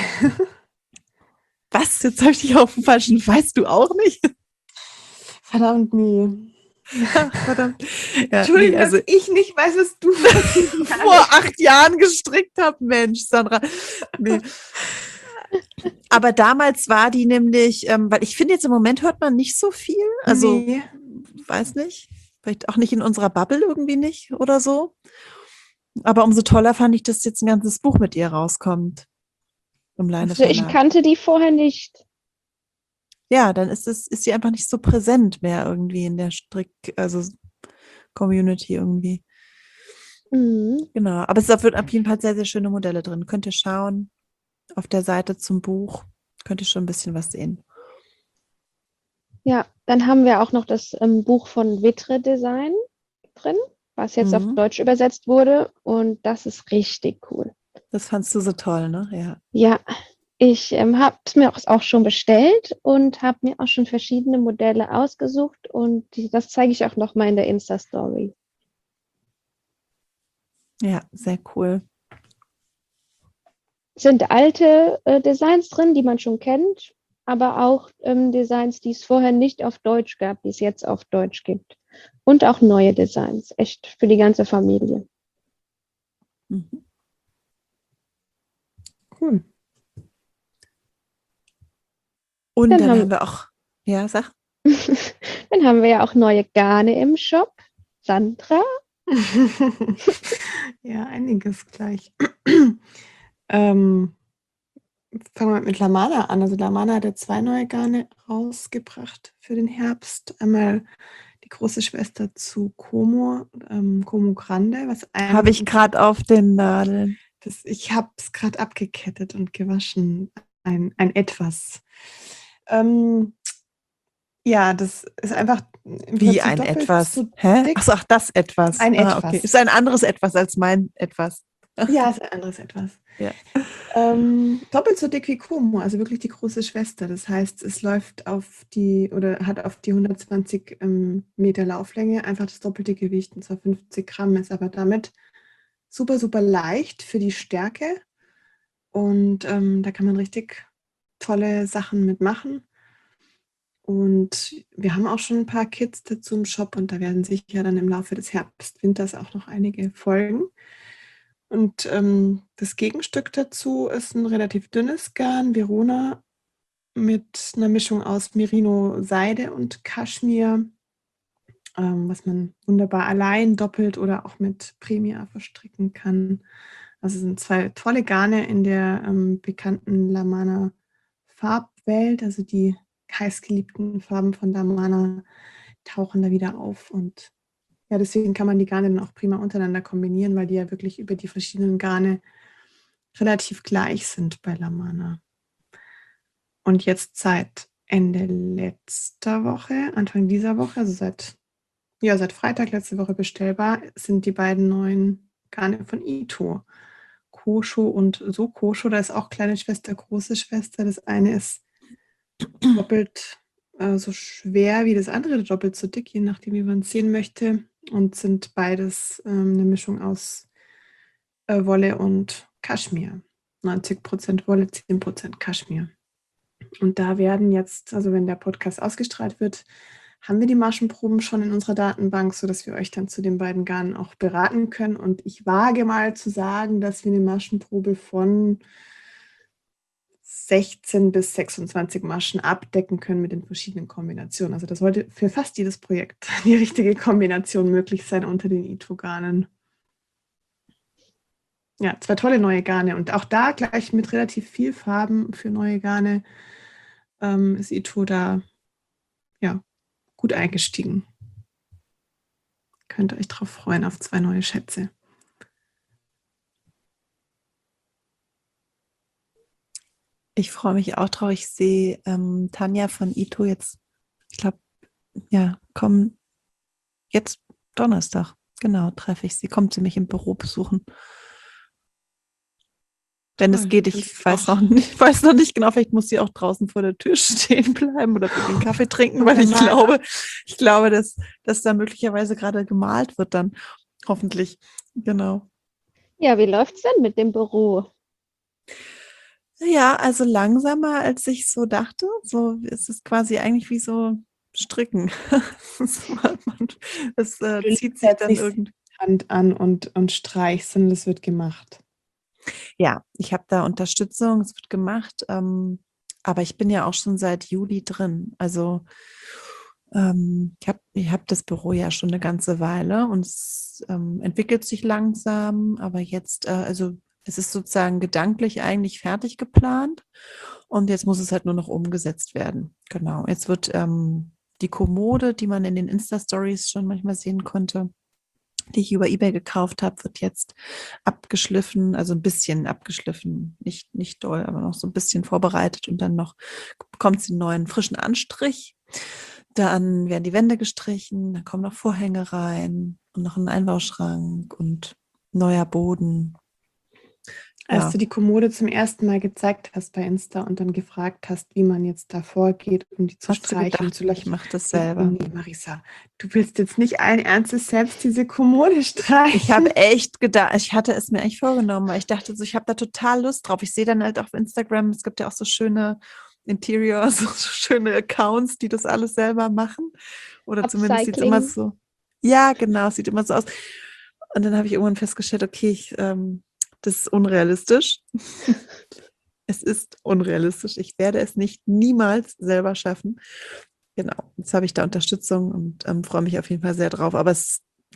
Was? Jetzt habe ich dich auf dem falschen. Weißt du auch nicht? Verdammt, nee. Ach, verdammt. Ja, Entschuldigung, nee, also dass ich nicht weiß, was du vor acht Jahren gestrickt habe, Mensch, Sandra. Nee. Aber damals war die nämlich, ähm, weil ich finde jetzt im Moment hört man nicht so viel. Also, Nee. weiß nicht. Vielleicht auch nicht in unserer Bubble irgendwie nicht oder so. Aber umso toller fand ich, dass jetzt ein ganzes Buch mit ihr rauskommt. Im Leine Also ich Verlag. kannte die vorher nicht. Ja, dann ist es, ist sie einfach nicht so präsent mehr irgendwie in der Strick, also Community irgendwie. Mhm. Genau. Aber es wird auf jeden Fall sehr, sehr schöne Modelle drin. Könnt ihr schauen auf der Seite zum Buch. Könnt ihr schon ein bisschen was sehen. Ja, dann haben wir auch noch das ähm, Buch von Vitre Design drin, was jetzt auf Mhm. Deutsch übersetzt wurde. Und das ist richtig cool. Das fandst du so toll, ne? Ja. Ja, ich ähm, habe es mir auch, auch schon bestellt und habe mir auch schon verschiedene Modelle ausgesucht. Und die, das zeige ich auch noch mal in der Insta-Story. Ja, sehr cool. Es sind alte äh, Designs drin, die man schon kennt, aber auch ähm, Designs, die es vorher nicht auf Deutsch gab, die es jetzt auf Deutsch gibt. Und auch neue Designs, echt für die ganze Familie. Mhm. Cool. Und Dann dann haben- haben wir auch, ja, sag. Dann haben wir ja auch neue Garne im Shop Sandra? Ja, einiges gleich. ähm, Fangen wir mit Lamana an. Also Lamana hat ja zwei neue Garne rausgebracht für den Herbst. Einmal die große Schwester zu Como, ähm, Como Grande, was ein, Habe ich gerade auf den Nadeln. das, ich habe es gerade abgekettet und gewaschen. Ein, ein Etwas. Ähm, ja, das ist einfach im Wie Prinzip ein doppelt Etwas. so Hä? dick. Achso, ach, das Etwas. Ein Ah, okay. Etwas. Ist ein anderes Etwas als mein Etwas. Ja, ist ein anderes Etwas. Ja. Ähm, doppelt so dick wie Como, also wirklich die große Schwester. Das heißt, es läuft auf die oder hat auf die hundertzwanzig ähm, Meter Lauflänge einfach das doppelte Gewicht, und zwar fünfzig Gramm, ist aber damit super, super leicht für die Stärke. Und ähm, da kann man richtig tolle Sachen mitmachen. Und wir haben auch schon ein paar Kits dazu im Shop, und da werden sicher dann im Laufe des Herbst, Winters auch noch einige folgen. Und ähm, das Gegenstück dazu ist ein relativ dünnes Garn, Verona, mit einer Mischung aus Merino-Seide und Kaschmir, ähm, was man wunderbar allein, doppelt oder auch mit Premia verstricken kann. Also es sind zwei tolle Garne in der ähm, bekannten Lamana Farbwelt. Also die heißgeliebten Farben von Lamana tauchen da wieder auf, und ja, deswegen kann man die Garne dann auch prima untereinander kombinieren, weil die ja wirklich über die verschiedenen Garne relativ gleich sind bei Lamana. Und jetzt seit Ende letzter Woche, Anfang dieser Woche, also seit, ja, seit Freitag letzte Woche bestellbar, sind die beiden neuen Garne von Ito. Kosho und So Kosho, da ist auch kleine Schwester, große Schwester. Das eine ist doppelt äh, so schwer wie das andere, doppelt so dick, je nachdem, wie man es sehen möchte. Und sind beides ähm, eine Mischung aus äh, Wolle und Kaschmir. neunzig Prozent Wolle, zehn Prozent Kaschmir. Und da werden jetzt, also wenn der Podcast ausgestrahlt wird, haben wir die Maschenproben schon in unserer Datenbank, sodass wir euch dann zu den beiden Garnen auch beraten können. Und ich wage mal zu sagen, dass wir eine Maschenprobe von sechzehn bis sechsundzwanzig Maschen abdecken können mit den verschiedenen Kombinationen. Also das sollte für fast jedes Projekt die richtige Kombination möglich sein unter den Ito-Garnen. Ja, zwei tolle neue Garne, und auch da gleich mit relativ viel Farben für neue Garne ähm, ist Ito da ja, gut eingestiegen. Könnt ihr euch drauf freuen, auf zwei neue Schätze. Ich freue mich auch drauf. Ich sehe ähm, Tanja von Ito jetzt, ich glaube, ja, kommen jetzt Donnerstag. Genau, treffe ich sie. Kommt sie mich im Büro besuchen. Wenn es geht, ich weiß noch, nicht, ich weiß noch nicht genau, vielleicht muss sie auch draußen vor der Tür stehen bleiben oder für den Kaffee trinken, weil ich glaube, ich glaube, dass, dass da möglicherweise gerade gemalt wird dann. Hoffentlich. Genau. Ja, wie läuft es denn mit dem Büro? Ja, also langsamer, als ich so dachte. So ist es quasi eigentlich wie so Stricken. Es äh, zieht sich dann irgendwie Hand an und, und streichst, sondern das wird gemacht. Ja, ich habe da Unterstützung, es wird gemacht, ähm, aber ich bin ja auch schon seit Juli drin. Also ähm, ich habe ich hab das Büro ja schon eine ganze Weile, und es ähm, entwickelt sich langsam, aber jetzt, äh, also es ist sozusagen gedanklich eigentlich fertig geplant, und jetzt muss es halt nur noch umgesetzt werden. Genau, jetzt wird ähm, die Kommode, die man in den Insta-Stories schon manchmal sehen konnte, die ich über eBay gekauft habe, wird jetzt abgeschliffen, also ein bisschen abgeschliffen, nicht, nicht doll, aber noch so ein bisschen vorbereitet, und dann noch bekommt sie einen neuen frischen Anstrich. Dann werden die Wände gestrichen, dann kommen noch Vorhänge rein und noch ein Einbauschrank und neuer Boden. Als Ja. du die Kommode zum ersten Mal gezeigt hast bei Insta und dann gefragt hast, wie man jetzt da vorgeht, um die zu Hast du streichen gedacht, und zu lassen. ich mache das selber. Nee, Marisa, du willst jetzt nicht allen Ernstes selbst diese Kommode streichen. Ich habe echt gedacht, ich hatte es mir eigentlich vorgenommen, weil ich dachte so, ich habe da total Lust drauf. Ich sehe dann halt auf Instagram, es gibt ja auch so schöne Interior, so, so schöne Accounts, die das alles selber machen. Oder zumindest sieht es immer so. Ja, genau, es sieht immer so aus. Und dann habe ich irgendwann festgestellt, okay, ich, ähm, das ist unrealistisch. Es ist unrealistisch. Ich werde es nicht niemals selber schaffen. Genau, jetzt habe ich da Unterstützung und ähm, freue mich auf jeden Fall sehr drauf. Aber es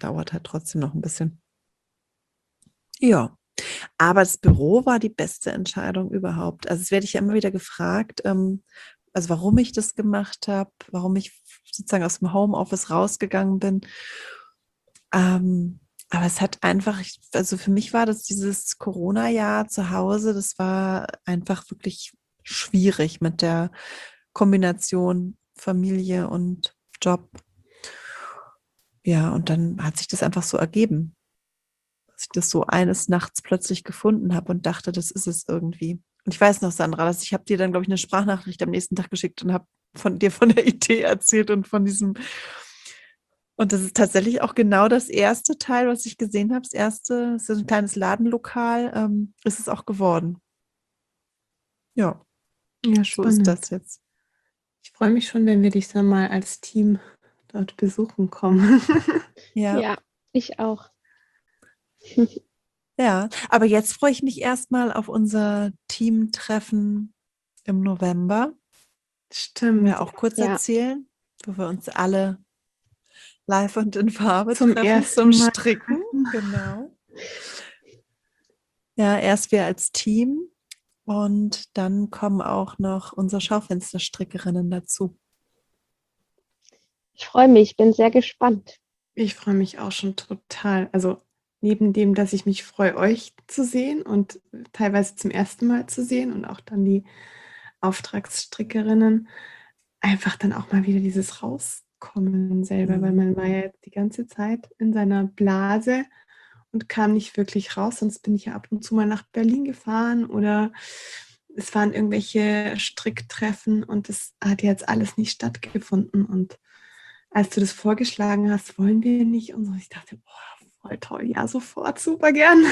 dauert halt trotzdem noch ein bisschen. Ja, aber das Büro war die beste Entscheidung überhaupt. Also, es werde ich ja immer wieder gefragt, ähm, also warum ich das gemacht habe, warum ich sozusagen aus dem Homeoffice rausgegangen bin. Ähm, aber es hat einfach, ich, also für mich war das dieses Corona-Jahr zu Hause, das war einfach wirklich schwierig mit der Kombination Familie und Job. Ja, und dann hat sich das einfach so ergeben, dass ich das so eines Nachts plötzlich gefunden habe und dachte, das ist es irgendwie. Und ich weiß noch, Sandra, dass ich habe dir dann, glaube ich, eine Sprachnachricht am nächsten Tag geschickt und habe von dir von der Idee erzählt und von diesem. Und das ist tatsächlich auch genau das erste Teil, was ich gesehen habe. Das erste, so ein kleines Ladenlokal, ähm, ist es auch geworden. Ja, Ja, so ist spannend. das jetzt. Ich freue mich schon, wenn wir dich dann mal als Team dort besuchen kommen. Ja, Ja, ich auch. ja. Aber jetzt freue ich mich erstmal auf unser Teamtreffen im November. Können Stimmt. wir auch kurz Ja. erzählen, wo wir uns alle live und in Farbe Zum treffen ersten zum Mal. Stricken. Genau. Ja, erst wir als Team und dann kommen auch noch unsere Schaufensterstrickerinnen dazu. Ich freue mich, bin sehr gespannt. Ich freue mich auch schon total. Also neben dem, dass ich mich freue, euch zu sehen und teilweise zum ersten Mal zu sehen und auch dann die Auftragsstrickerinnen, einfach dann auch mal wieder dieses Rauskommen selber, weil Mhm. man war ja jetzt die ganze Zeit in seiner Blase und kam nicht wirklich raus. Sonst bin ich ja ab und zu mal nach Berlin gefahren oder es waren irgendwelche Stricktreffen und das hat jetzt alles nicht stattgefunden. Und als du das vorgeschlagen hast, wollen wir nicht und so, ich dachte, boah, voll toll, ja, sofort, super gern.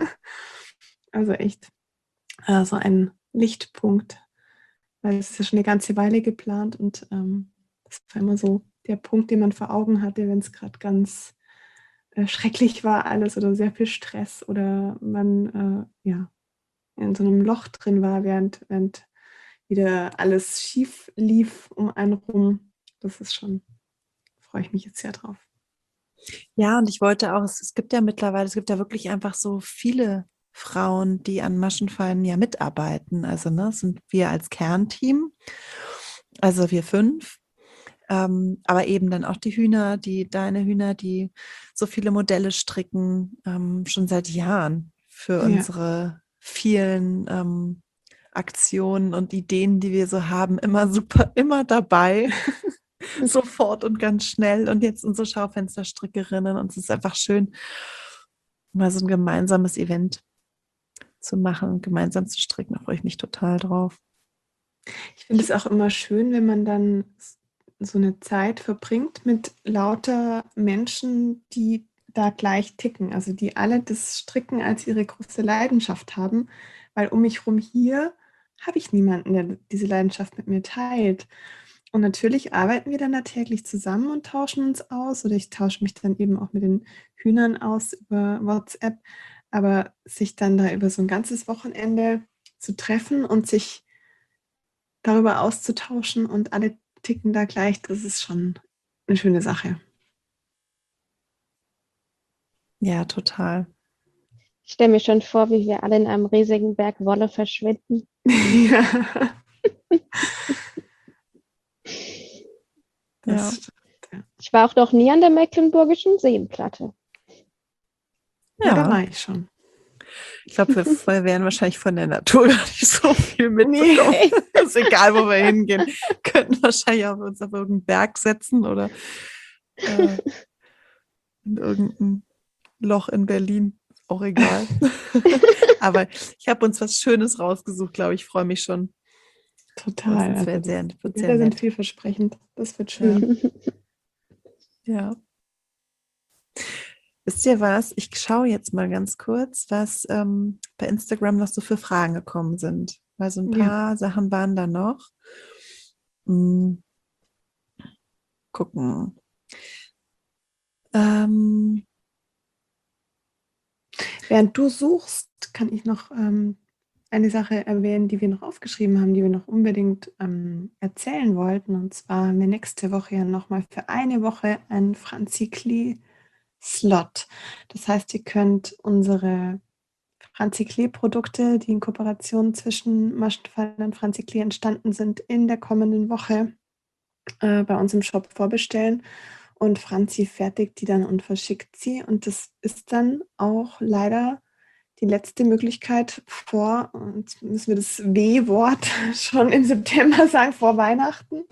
Also echt äh, so ein Lichtpunkt, weil es ist ja schon eine ganze Weile geplant und ähm, das war immer so der Punkt, den man vor Augen hatte, wenn es gerade ganz äh, schrecklich war alles oder sehr viel Stress oder man äh, ja in so einem Loch drin war, während, während wieder alles schief lief um einen rum. Das ist schon, freue ich mich jetzt sehr drauf. Ja, und ich wollte auch, es, es gibt ja mittlerweile, es gibt ja wirklich einfach so viele Frauen, die an Maschenfallen ja mitarbeiten. Also, ne, das sind wir als Kernteam, also wir fünf. Ähm, aber eben dann auch die Hühner, die deine Hühner, die so viele Modelle stricken, ähm, schon seit Jahren für Ja. unsere vielen ähm, Aktionen und Ideen, die wir so haben, immer super, immer dabei. Sofort und ganz schnell. Und jetzt unsere Schaufensterstrickerinnen. Und es ist einfach schön, mal so ein gemeinsames Event zu machen und gemeinsam zu stricken. Da freue ich mich total drauf. Ich finde es auch immer schön, wenn man dann so eine Zeit verbringt mit lauter Menschen, die da gleich ticken, also die alle das Stricken als ihre große Leidenschaft haben, weil um mich herum hier habe ich niemanden, der diese Leidenschaft mit mir teilt. Und natürlich arbeiten wir dann da täglich zusammen und tauschen uns aus oder ich tausche mich dann eben auch mit den Hühnern aus über WhatsApp, aber sich dann da über so ein ganzes Wochenende zu treffen und sich darüber auszutauschen und alle ticken da gleich, das ist schon eine schöne Sache. Ja, total. Ich stelle mir schon vor, wie wir alle in einem riesigen Berg Wolle verschwinden. Ja, Ja. das stimmt. Ja. Ich war auch noch nie an der Mecklenburgischen Seenplatte. Ja, da Ja, war ich schon. ich glaube, wir, wir werden wahrscheinlich von der Natur gar nicht so viel Nee. mitbekommen. Ist egal, wo wir hingehen. Könnten wahrscheinlich auch uns auf irgendeinen Berg setzen oder äh, in irgendein Loch in Berlin. Auch egal. Aber ich habe uns was Schönes rausgesucht, glaube ich. Ich freue mich schon. Total. Das wird Also sehr, die wird sehr Bilder sind nett. vielversprechend. Das wird Ja. schön. Ja. Wisst ihr was? Ich schaue jetzt mal ganz kurz, was ähm, bei Instagram noch so für Fragen gekommen sind. Weil so ein Ja. paar Sachen waren da noch. Hm. Gucken. Ähm, Während du suchst, kann ich noch ähm, eine Sache erwähnen, die wir noch aufgeschrieben haben, die wir noch unbedingt ähm, erzählen wollten. Und zwar haben wir nächste Woche ja nochmal für eine Woche ein Franzi Klee Slot. Das heißt, ihr könnt unsere Franzi Klee-Produkte, die in Kooperation zwischen Maschenfallen und Franzi Klee entstanden sind, in der kommenden Woche äh, bei uns im Shop vorbestellen. Und Franzi fertigt die dann und verschickt sie. Und das ist dann auch leider die letzte Möglichkeit vor, und jetzt müssen wir das W-Wort schon im September sagen, vor Weihnachten,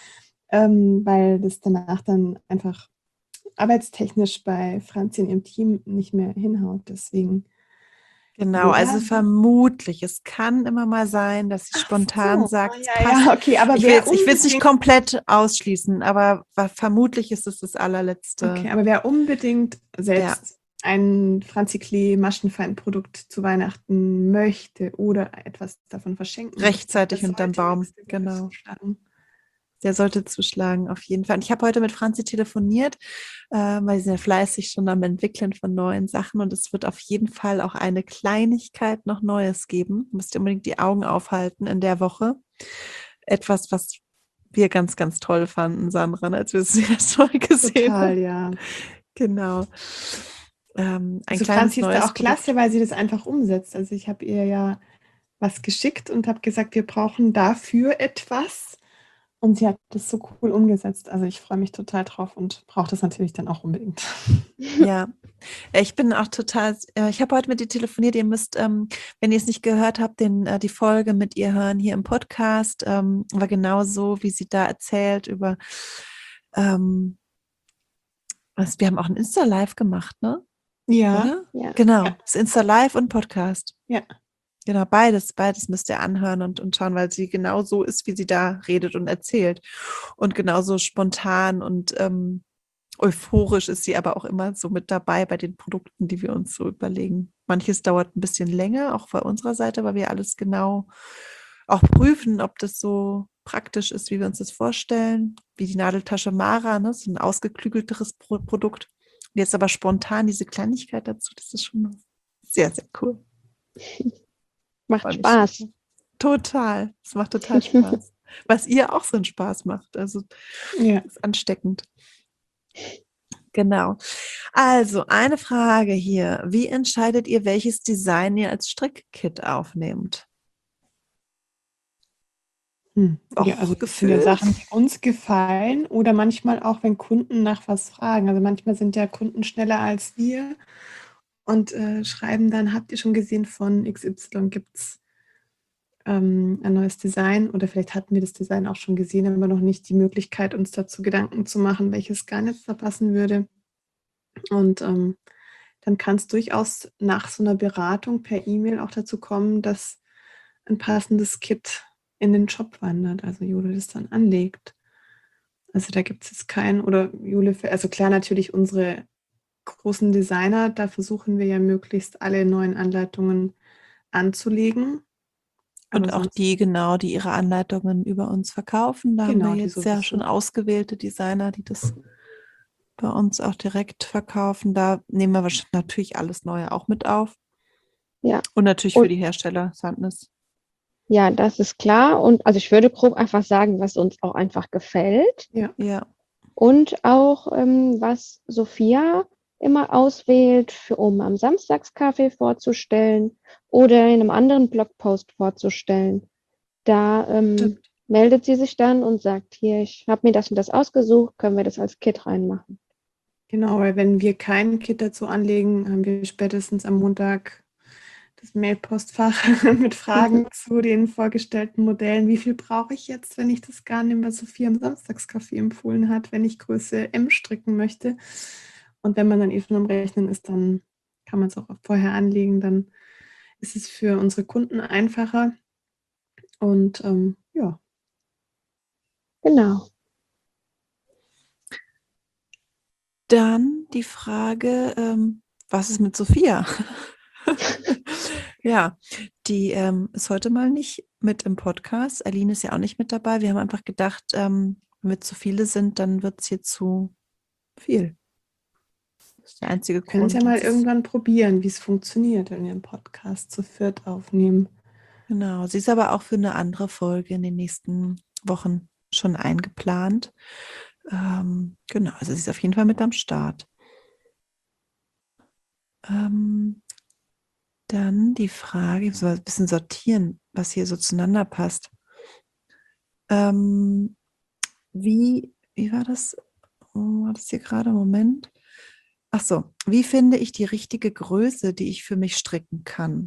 ähm, weil das danach dann einfach arbeitstechnisch bei Franzi und ihrem Team nicht mehr hinhaut. Deswegen. Genau, Ja. also vermutlich. Es kann immer mal sein, dass sie Ach spontan so. sagt, es Ja, passt. ja, okay, aber Ich will wer es ich will's nicht unbedingt- komplett ausschließen, aber wa- vermutlich ist es das allerletzte. Okay, aber wer unbedingt selbst ein Franzi Klee Maschenfein-Produkt zu Weihnachten möchte oder etwas davon verschenken möchte, Rechtzeitig das unterm sollte Baum, nächste Woche genau. zuschlagen. Der sollte zuschlagen, auf jeden Fall. Und ich habe heute mit Franzi telefoniert, äh, weil sie ja fleißig schon am Entwickeln von neuen Sachen, und es wird auf jeden Fall auch eine Kleinigkeit noch Neues geben. Müsst ihr unbedingt die Augen aufhalten in der Woche. Etwas, was wir ganz, ganz toll fanden, Sandra, als wir es das erste Mal gesehen Total, haben. ja. Genau. Ähm, ein Also kleines Franzi ist neues da auch klasse, Produkt. weil sie das einfach umsetzt. Also ich habe ihr ja was geschickt und habe gesagt, wir brauchen dafür etwas. Und sie hat das so cool umgesetzt. Also ich freue mich total drauf und brauche das natürlich dann auch unbedingt. Ja, ich bin auch total, äh, ich habe heute mit ihr telefoniert. Ihr müsst, ähm, wenn ihr es nicht gehört habt, den, äh, die Folge mit ihr hören hier im Podcast. Ähm, war genau so, wie sie da erzählt über, ähm, was, wir haben auch ein Insta-Live gemacht, ne? Ja, Oder? Ja. Genau, Ja. das Insta-Live und Podcast. Ja. Genau, beides, beides müsst ihr anhören und, und schauen, weil sie genau so ist, wie sie da redet und erzählt. Und genauso spontan und ähm, euphorisch ist sie aber auch immer so mit dabei bei den Produkten, die wir uns so überlegen. Manches dauert ein bisschen länger, auch bei unserer Seite, weil wir alles genau auch prüfen, ob das so praktisch ist, wie wir uns das vorstellen. Wie die Nadeltasche Mara, ne? So ein ausgeklügelteres Pro Produkt. Und jetzt aber spontan diese Kleinigkeit dazu, das ist schon sehr, sehr cool. Macht Freue mich Spaß. schon. Total. Es macht total Spaß. Was ihr auch so einen Spaß macht. Also Ja. das ist ansteckend. Genau. Also eine Frage hier. Wie entscheidet ihr, welches Design ihr als Strickkit aufnehmt? Hm. Och, Ja, also das sind Gefühl. ja Sachen, die uns gefallen oder manchmal auch, wenn Kunden nach was fragen. Also manchmal sind ja Kunden schneller als wir und äh, schreiben dann, habt ihr schon gesehen, von X Y gibt es ähm, ein neues Design oder vielleicht hatten wir das Design auch schon gesehen, aber noch nicht die Möglichkeit, uns dazu Gedanken zu machen, welches Garn jetzt da passen würde. Und ähm, dann kann es durchaus nach so einer Beratung per E-Mail auch dazu kommen, dass ein passendes Kit in den Shop wandert, also Jule das dann anlegt. Also da gibt es jetzt keinen, oder Jule, also klar natürlich unsere großen Designer, da versuchen wir ja möglichst alle neuen Anleitungen anzulegen. Und Aber auch sonst, die, genau, die ihre Anleitungen über uns verkaufen. Da Genau, haben die wir jetzt ja sowieso. schon ausgewählte Designer, die das bei uns auch direkt verkaufen. Da nehmen wir wahrscheinlich natürlich alles Neue auch mit auf. Ja. Und natürlich Und- für die Hersteller, Sandnes. Ja, das ist klar. Und also ich würde grob einfach sagen, was uns auch einfach gefällt. Ja, Und auch, ähm, was Sophia immer auswählt, für um am Samstagskaffee vorzustellen oder in einem anderen Blogpost vorzustellen. Da ähm, Stimmt. meldet sie sich dann und sagt, hier, ich habe mir das und das ausgesucht, können wir das als Kit reinmachen. Genau, weil wenn wir kein Kit dazu anlegen, haben wir spätestens am Montag das Mailpostfach mit Fragen zu den vorgestellten Modellen. Wie viel brauche ich jetzt, wenn ich das Garn nehme, was Sophia am Samstagskaffee empfohlen hat, wenn ich Größe M stricken möchte? Und wenn man dann eh schon am Rechnen ist, dann kann man es auch vorher anlegen. Dann ist es für unsere Kunden einfacher. Und ähm, ja, Genau. dann die Frage, ähm, was ist mit Sophia? Ja, die ähm, ist heute mal nicht mit im Podcast. Aline ist ja auch nicht mit dabei. Wir haben einfach gedacht, ähm, wenn wir zu viele sind, dann wird es hier zu viel. Das ist der einzige wir können es Grund. ja mal Das ist- irgendwann probieren, wie es funktioniert, wenn wir einen Podcast zu viert aufnehmen. Genau, sie ist aber auch für eine andere Folge in den nächsten Wochen schon eingeplant. Ähm, genau, also sie ist auf jeden Fall mit am Start. Ähm, dann die Frage, ich muss mal ein bisschen sortieren, was hier so zueinander passt. Ähm, wie, wie war das? Oh, war das hier gerade? Moment. Ach so, wie finde ich die richtige Größe, die ich für mich stricken kann?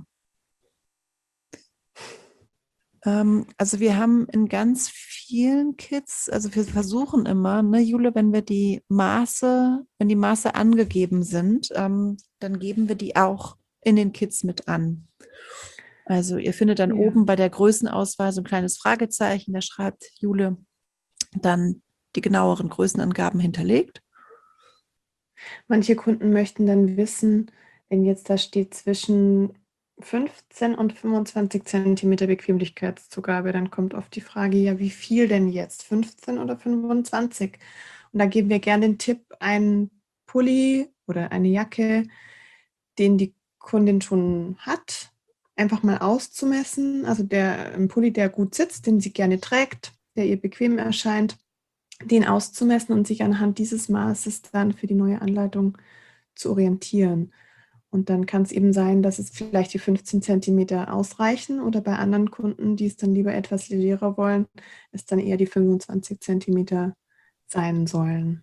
Ähm, also wir haben in ganz vielen Kits, also wir versuchen immer, ne, Jule, wenn wir die Maße, wenn die Maße angegeben sind, ähm, dann geben wir die auch in den Kits mit an. Also ihr findet dann Ja. oben bei der Größenauswahl so ein kleines Fragezeichen, da schreibt Jule dann die genaueren Größenangaben hinterlegt. Manche Kunden möchten dann wissen, wenn jetzt da steht zwischen fünfzehn und fünfundzwanzig Zentimeter Bequemlichkeitszugabe, dann kommt oft die Frage, ja, wie viel denn jetzt? fünfzehn oder fünfundzwanzig? Und da geben wir gerne den Tipp, einen Pulli oder eine Jacke, den die Kundin schon hat, einfach mal auszumessen. Also der ein Pulli, der gut sitzt, den sie gerne trägt, der ihr bequem erscheint, den auszumessen und sich anhand dieses Maßes dann für die neue Anleitung zu orientieren. Und dann kann es eben sein, dass es vielleicht die fünfzehn Zentimeter ausreichen oder bei anderen Kunden, die es dann lieber etwas legerer wollen, es dann eher die fünfundzwanzig Zentimeter sein sollen.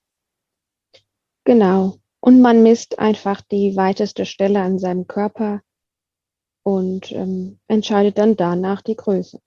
Genau. Und man misst einfach die weiteste Stelle an seinem Körper und ähm, entscheidet dann danach die Größe.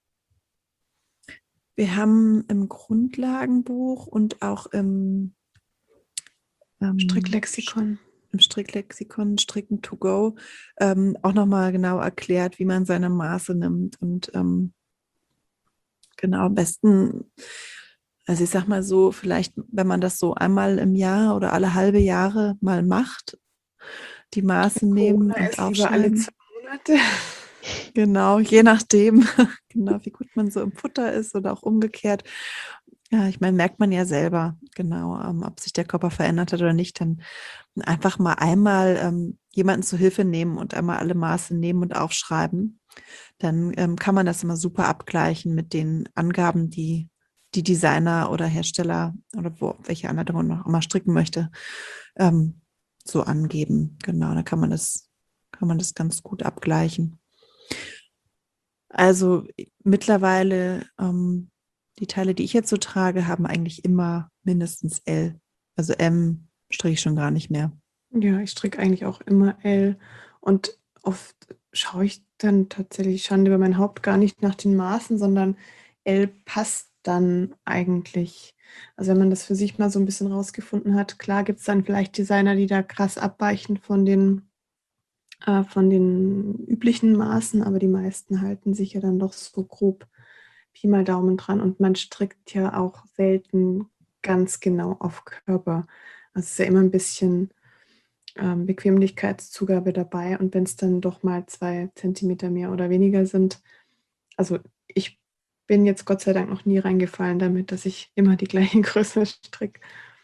Wir haben im Grundlagenbuch und auch im ähm, Stricklexikon. im Stricklexikon, Stricken to go, ähm, auch nochmal genau erklärt, wie man seine Maße nimmt. Und ähm, genau, am besten, also ich sag mal so, vielleicht, wenn man das so einmal im Jahr oder alle halbe Jahre mal macht, die Maße nehmen Corona und ist lieber alle aufschreiben. zwei Monate. Genau, je nachdem, genau, wie gut man so im Futter ist oder auch umgekehrt. Ja, ich meine, merkt man ja selber, genau, ähm, ob sich der Körper verändert hat oder nicht, dann einfach mal einmal ähm, jemanden zu Hilfe nehmen und einmal alle Maße nehmen und aufschreiben. Dann ähm, kann man das immer super abgleichen mit den Angaben, die die Designer oder Hersteller oder wo, welche Anleitung man noch immer stricken möchte, ähm, so angeben. Genau, da kann man das, kann man das ganz gut abgleichen. Also mittlerweile, ähm, die Teile, die ich jetzt so trage, haben eigentlich immer mindestens L. Also M stricke ich schon gar nicht mehr. Ja, ich stricke eigentlich auch immer L und oft schaue ich dann tatsächlich Schande über mein Haupt gar nicht nach den Maßen, sondern L passt dann eigentlich. Also wenn man das für sich mal so ein bisschen rausgefunden hat, klar gibt es dann vielleicht Designer, die da krass abweichen von den, äh, von den üblichen Maßen, aber die meisten halten sich ja dann doch so grob Pi mal Daumen dran und man strickt ja auch selten ganz genau auf Körper. Also es ist ja immer ein bisschen ähm, Bequemlichkeitszugabe dabei. Und wenn es dann doch mal zwei Zentimeter mehr oder weniger sind, also ich bin jetzt Gott sei Dank noch nie reingefallen damit, dass ich immer die gleiche Größe stricke.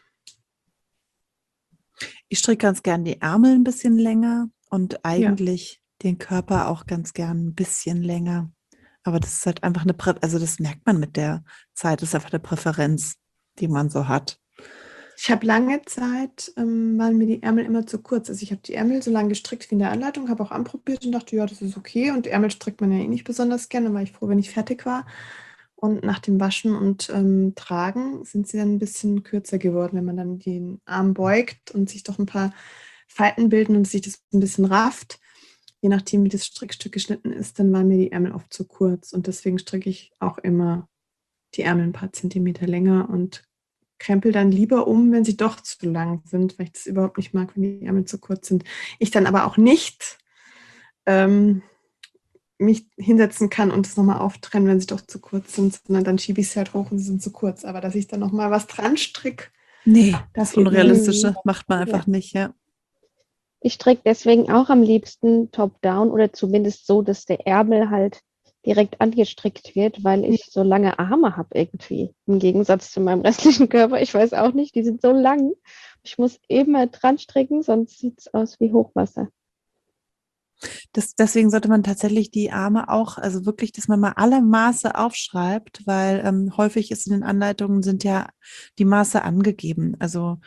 Ich stricke ganz gern die Ärmel ein bisschen länger und Ja, eigentlich den Körper auch ganz gern ein bisschen länger. Aber das ist halt einfach eine, Prä also das merkt man mit der Zeit, das ist einfach eine Präferenz, die man so hat. ich habe lange Zeit, ähm, waren mir die Ärmel immer zu kurz. Also ich habe die Ärmel so lange gestrickt wie in der Anleitung, habe auch anprobiert und dachte, ja, das ist okay. Und Ärmel strickt man ja eh nicht besonders gerne, war ich froh, wenn ich fertig war. Und nach dem Waschen und ähm, Tragen sind sie dann ein bisschen kürzer geworden, wenn man dann den Arm beugt und sich doch ein paar Falten bilden und sich das ein bisschen rafft. Je nachdem, wie das Strickstück geschnitten ist, dann waren mir die Ärmel oft zu kurz. Und deswegen stricke ich auch immer die Ärmel ein paar Zentimeter länger und krempel dann lieber um, wenn sie doch zu lang sind, weil ich das überhaupt nicht mag, wenn die Ärmel zu kurz sind. Ich dann aber auch nicht ähm, mich hinsetzen kann und das nochmal auftrennen, wenn sie doch zu kurz sind, sondern dann schiebe ich sie halt hoch und sie sind zu kurz. Aber dass ich dann nochmal was dran stricke, Nee, das das geht mir Unrealistische Mhm. macht man einfach Ja. nicht, ja. Ich stricke deswegen auch am liebsten top-down oder zumindest so, dass der Ärmel halt direkt angestrickt wird, weil ich so lange Arme habe irgendwie. Im Gegensatz zu meinem restlichen Körper. Ich weiß auch nicht, die sind so lang. Ich muss immer dran stricken, sonst sieht es aus wie Hochwasser. Das, deswegen sollte man tatsächlich die Arme auch, also wirklich, dass man mal alle Maße aufschreibt, weil ähm, häufig ist in den Anleitungen sind ja die Maße angegeben. Also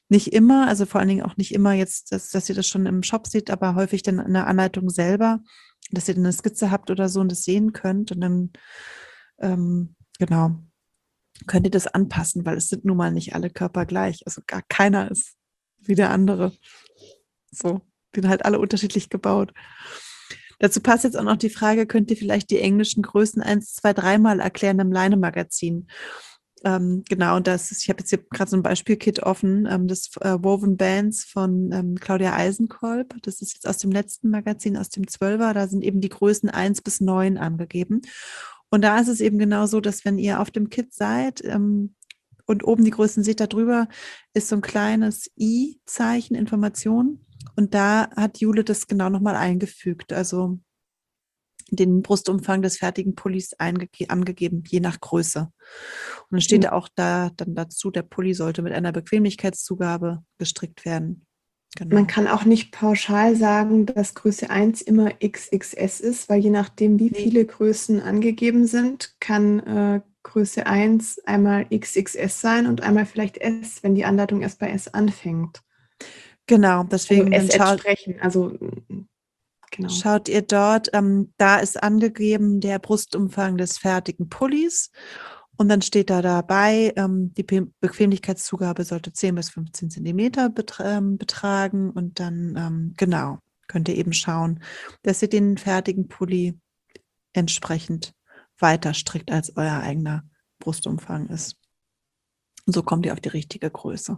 Nicht immer, also vor allen Dingen auch nicht immer jetzt, dass, dass ihr das schon im Shop seht, aber häufig dann in der Anleitung selber, dass ihr dann eine Skizze habt oder so und das sehen könnt. Und dann, ähm, genau, könnt ihr das anpassen, weil es sind nun mal nicht alle Körper gleich. Also gar keiner ist wie der andere. So, die sind halt alle unterschiedlich gebaut. Dazu passt jetzt auch noch die Frage, könnt ihr vielleicht die englischen Größen eins, zwei, drei Mal erklären im Leine-Magazin? Ähm, genau, und das ist, ich habe jetzt hier gerade so ein Beispielkit offen, ähm, das äh, Woven Bands von ähm, Claudia Eisenkolb. Das ist jetzt aus dem letzten Magazin, aus dem Zwölfer. Da sind eben die Größen eins bis neun angegeben. Und da ist es eben genau so, dass wenn ihr auf dem Kit seid ähm, und oben die Größen seht, da drüber ist so ein kleines I-Zeichen, Information. Und da hat Jule das genau nochmal eingefügt. Also den Brustumfang des fertigen Pullis eingege- angegeben, je nach Größe. Und dann steht Mhm. ja auch da dann dazu, der Pulli sollte mit einer Bequemlichkeitszugabe gestrickt werden. Genau. Man kann auch nicht pauschal sagen, dass Größe eins immer X X S ist, weil je nachdem, wie Nee. viele Größen angegeben sind, kann äh, Größe eins einmal X X S sein und einmal vielleicht S, wenn die Anleitung erst bei S anfängt. Genau, deswegen Also dann S schaut, entsprechen, also mm, genau. schaut ihr dort, ähm, da ist angegeben der Brustumfang des fertigen Pullis. Und dann steht da dabei, ähm, die Be- Bequemlichkeitszugabe sollte zehn bis fünfzehn Zentimeter betra ähm, betragen. Und dann, ähm, genau, könnt ihr eben schauen, dass ihr den fertigen Pulli entsprechend weiter strickt, als euer eigener Brustumfang ist. Und so kommt ihr auf die richtige Größe.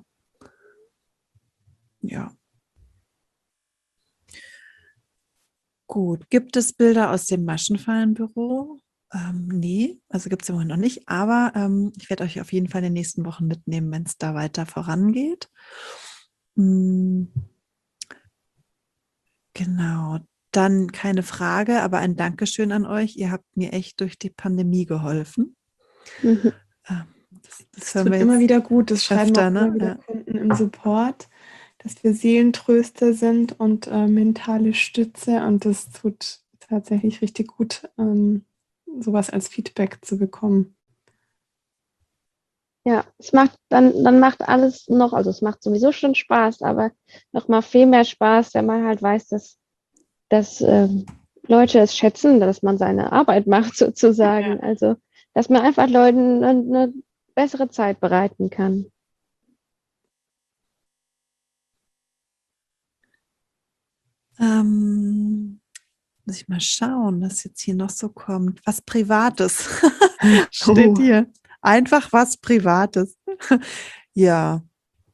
Ja. Gut. Gibt es Bilder aus dem Maschenfallenbüro? Ähm, nee, also gibt es im Moment noch nicht, aber ähm, ich werde euch auf jeden Fall in den nächsten Wochen mitnehmen, wenn es da weiter vorangeht. Hm, genau. Dann keine Frage, aber ein Dankeschön an euch. Ihr habt mir echt durch die Pandemie geholfen. Mhm. Ähm, das, das Das hören tut wir immer jetzt wieder gut, das schreiben öfter, auch ne? immer wieder Ja. Kunden im Support, dass wir Seelentröster sind und äh, mentale Stütze und das tut tatsächlich richtig gut, ähm, sowas als Feedback zu bekommen. Ja, es macht dann, dann macht alles noch, also es macht sowieso schon Spaß, aber noch mal viel mehr Spaß, wenn man halt weiß, dass, dass ähm, Leute es schätzen, dass man seine Arbeit macht sozusagen. Also, dass man einfach Leuten eine, eine bessere Zeit bereiten kann. Ähm, muss ich mal schauen, was jetzt hier noch so kommt. Was Privates steht Oh. hier. Einfach was Privates. Ja,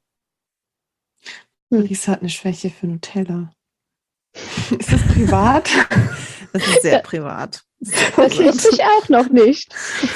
Hm. Marisa hat eine Schwäche für Nutella. Ist das privat? das ist sehr Ja. privat. Das wusste ich auch noch nicht.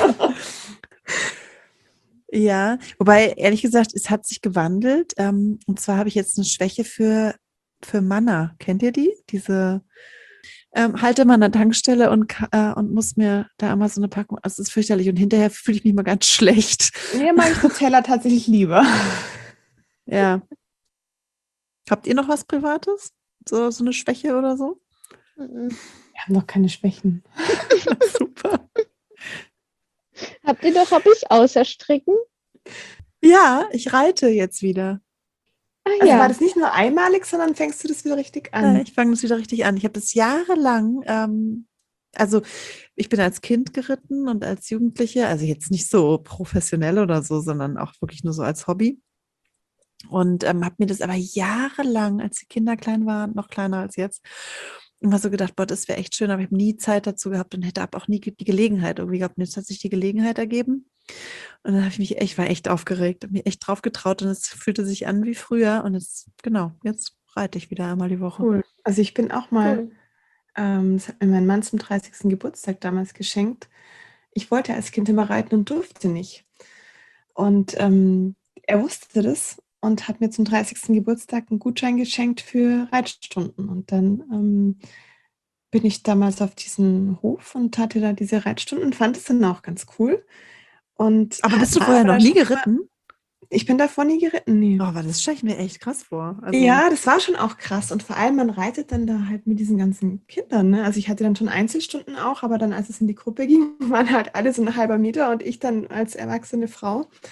Ja, wobei, ehrlich gesagt, es hat sich gewandelt. Ähm, und zwar habe ich jetzt eine Schwäche für, für Manna. Kennt ihr die? Diese, ähm, halte mal an der Tankstelle und, ka- äh, und muss mir da immer so eine Packung, also es ist fürchterlich. Und hinterher fühle ich mich mal ganz schlecht. Mir mag ich Nutella tatsächlich lieber. Ja. Habt ihr noch was Privates? So, so eine Schwäche oder so? Mhm. Wir haben doch keine Schwächen. Super. Habt ihr doch Hobbys außer Stricken? Ja, ich reite jetzt wieder. Ah Also war ja. das nicht nur einmalig, sondern fängst du das wieder richtig Ja, an? ich fange das wieder richtig an. Ich habe das jahrelang, ähm, also ich bin als Kind geritten und als Jugendliche, also jetzt nicht so professionell oder so, sondern auch wirklich nur so als Hobby. Und ähm, habe mir das aber jahrelang, als die Kinder klein waren, noch kleiner als jetzt, immer so gedacht, boah, das wäre echt schön, aber ich habe nie Zeit dazu gehabt und hätte auch nie ge- die Gelegenheit irgendwie gehabt. Und jetzt hat sich die Gelegenheit ergeben. Und dann habe ich mich echt, war echt aufgeregt, habe mich echt drauf getraut und es fühlte sich an wie früher. Und jetzt, genau, jetzt reite ich wieder einmal die Woche. Cool. Also ich bin auch mal, Cool. ähm, das hat mir mein Mann zum dreißigsten Geburtstag damals geschenkt. Ich wollte als Kind immer reiten und durfte nicht. Und ähm, er wusste das und hat mir zum dreißigsten Geburtstag einen Gutschein geschenkt für Reitstunden. Und dann ähm, bin ich damals auf diesen Hof und hatte da diese Reitstunden und fand es dann auch ganz cool. Und Aber bist du war vorher aber noch da nie schon immer, geritten? ich bin davor nie geritten, nee. Oh, aber das stelle ich mir echt krass vor. Also, Ja, das war schon auch krass. Und vor allem, man reitet dann da halt mit diesen ganzen Kindern. Ne? Also ich hatte dann schon Einzelstunden auch, aber dann, als es in die Gruppe ging, waren halt alle so ein halber Meter und ich dann als erwachsene Frau.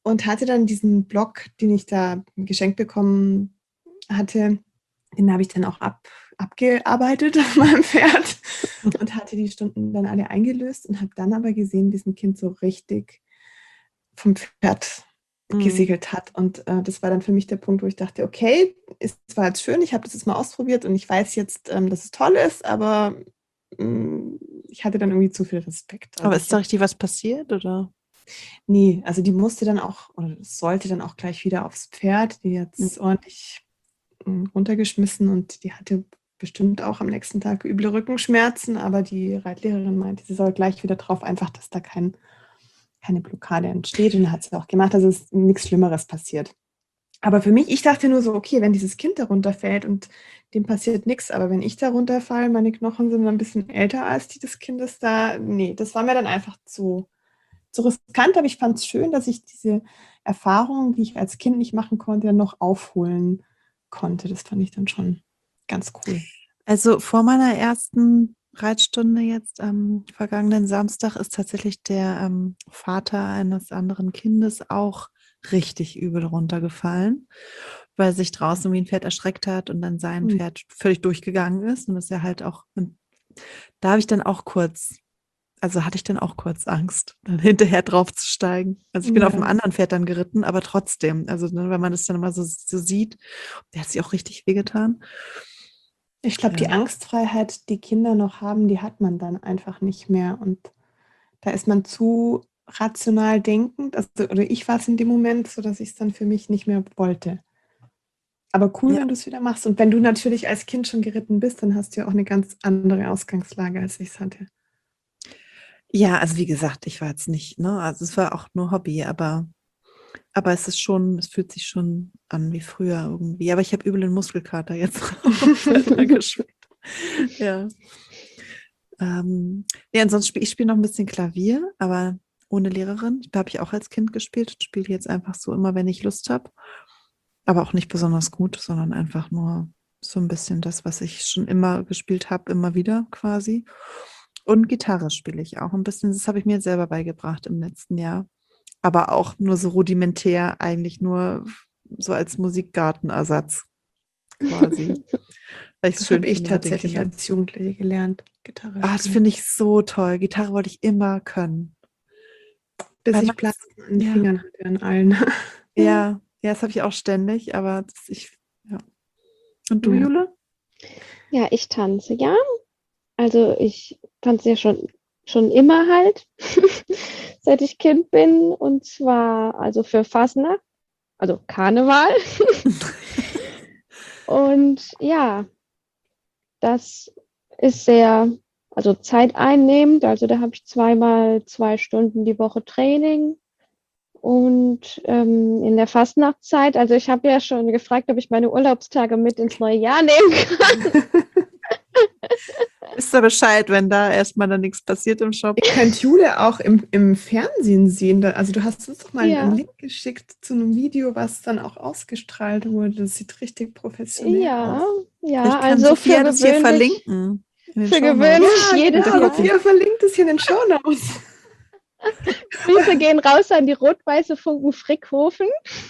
und hatte dann diesen Block, den ich da geschenkt bekommen hatte, den habe ich dann auch ab, abgearbeitet auf meinem Pferd und hatte die Stunden dann alle eingelöst und habe dann aber gesehen, wie es ein Kind so richtig vom Pferd gesegelt hat. Und äh, das war dann für mich der Punkt, wo ich dachte, okay, ist zwar jetzt schön, ich habe das jetzt mal ausprobiert und ich weiß jetzt, ähm, dass es toll ist, aber mh, ich hatte dann irgendwie zu viel Respekt. Also Aber ich ist da hab, richtig was passiert, oder? nee, also die musste dann auch, oder sollte dann auch gleich wieder aufs Pferd, die jetzt ordentlich mh, runtergeschmissen und die hatte bestimmt auch am nächsten Tag üble Rückenschmerzen, aber die Reitlehrerin meinte, sie soll gleich wieder drauf, einfach, dass da kein keine Blockade entsteht und hat es auch gemacht, also ist nichts Schlimmeres passiert. Aber für mich, ich dachte nur so, okay, wenn dieses Kind darunter fällt und dem passiert nichts, aber wenn ich darunter falle, meine Knochen sind ein bisschen älter als die des Kindes da, nee, das war mir dann einfach zu, zu riskant, aber ich fand es schön, dass ich diese Erfahrungen, die ich als Kind nicht machen konnte, dann noch aufholen konnte. Das fand ich dann schon ganz cool. Also vor meiner ersten Reitstunde jetzt am vergangenen Samstag ist tatsächlich der ähm, Vater eines anderen Kindes auch richtig übel runtergefallen, weil sich draußen wie ein Pferd erschreckt hat und dann sein Hm. Pferd völlig durchgegangen ist. Und das ist ja halt auch, und da habe ich dann auch kurz, also hatte ich dann auch kurz Angst, dann hinterher draufzusteigen. Also ich bin Ja. auf einem anderen Pferd dann geritten, aber trotzdem, also ne, wenn man das dann mal so, so sieht, der hat sich auch richtig wehgetan. Ich glaube, die Ja. Angstfreiheit, die Kinder noch haben, die hat man dann einfach nicht mehr. Und da ist man zu rational denkend. Also, oder ich war es in dem Moment, so dass ich es dann für mich nicht mehr wollte. Aber cool, Ja. wenn du es wieder machst. Und wenn du natürlich als Kind schon geritten bist, dann hast du ja auch eine ganz andere Ausgangslage, als ich es hatte. Ja, also wie gesagt, ich war jetzt nicht, ne, also es war auch nur Hobby, aber, aber es ist schon, es fühlt sich schon an wie früher irgendwie. Aber ich habe übel den Muskelkater jetzt gespielt. Ja. Ähm, ja, ansonsten spiele ich spiele noch ein bisschen Klavier, aber ohne Lehrerin. Da habe ich auch als Kind gespielt und spiele jetzt einfach so immer, wenn ich Lust habe. Aber auch nicht besonders gut, sondern einfach nur so ein bisschen das, was ich schon immer gespielt habe, immer wieder quasi. Und Gitarre spiele ich auch ein bisschen. Das habe ich mir selber beigebracht im letzten Jahr. Aber auch nur so rudimentär, eigentlich nur so als Musikgartenersatz quasi. Weil ich es Das schön habe ich finde mit den tatsächlich Kindern. als Jugendliche gelernt, Gitarre Ah, das spielen. finde ich so toll. Gitarre wollte ich immer können. Bis Weil ich man- Blasen an den ja. Fingern hatte, an allen. Ja, ja, das habe ich auch ständig, aber das, ich, ja. Und du, Ja. Jule? Ja, ich tanze, ja. Also ich tanze ja schon, schon immer halt, seit ich Kind bin. Und zwar also für Fasnacht, also Karneval. Und ja, das ist sehr, also zeiteinnehmend. Also da habe ich zweimal zwei Stunden die Woche Training. Und ähm, in der Fastnachtzeit, also ich habe ja schon gefragt, ob ich meine Urlaubstage mit ins neue Jahr nehmen kann. Wisst ihr Bescheid, wenn da erstmal dann nichts passiert im Shop? Ihr könnt Jule auch im, im Fernsehen sehen. Da, also du hast uns doch mal Ja. einen Link geschickt zu einem Video, was dann auch ausgestrahlt wurde. Das sieht richtig professionell Ja, aus. ja, Vielleicht kann also Sophia für das hier gewöhnlich, verlinken. in den für Shownotes. gewöhnlich jedes genau. Jahr. Sophia verlinkt es hier in den Shownotes. Grüße gehen raus an die rot-weiße Funken Frickhofen.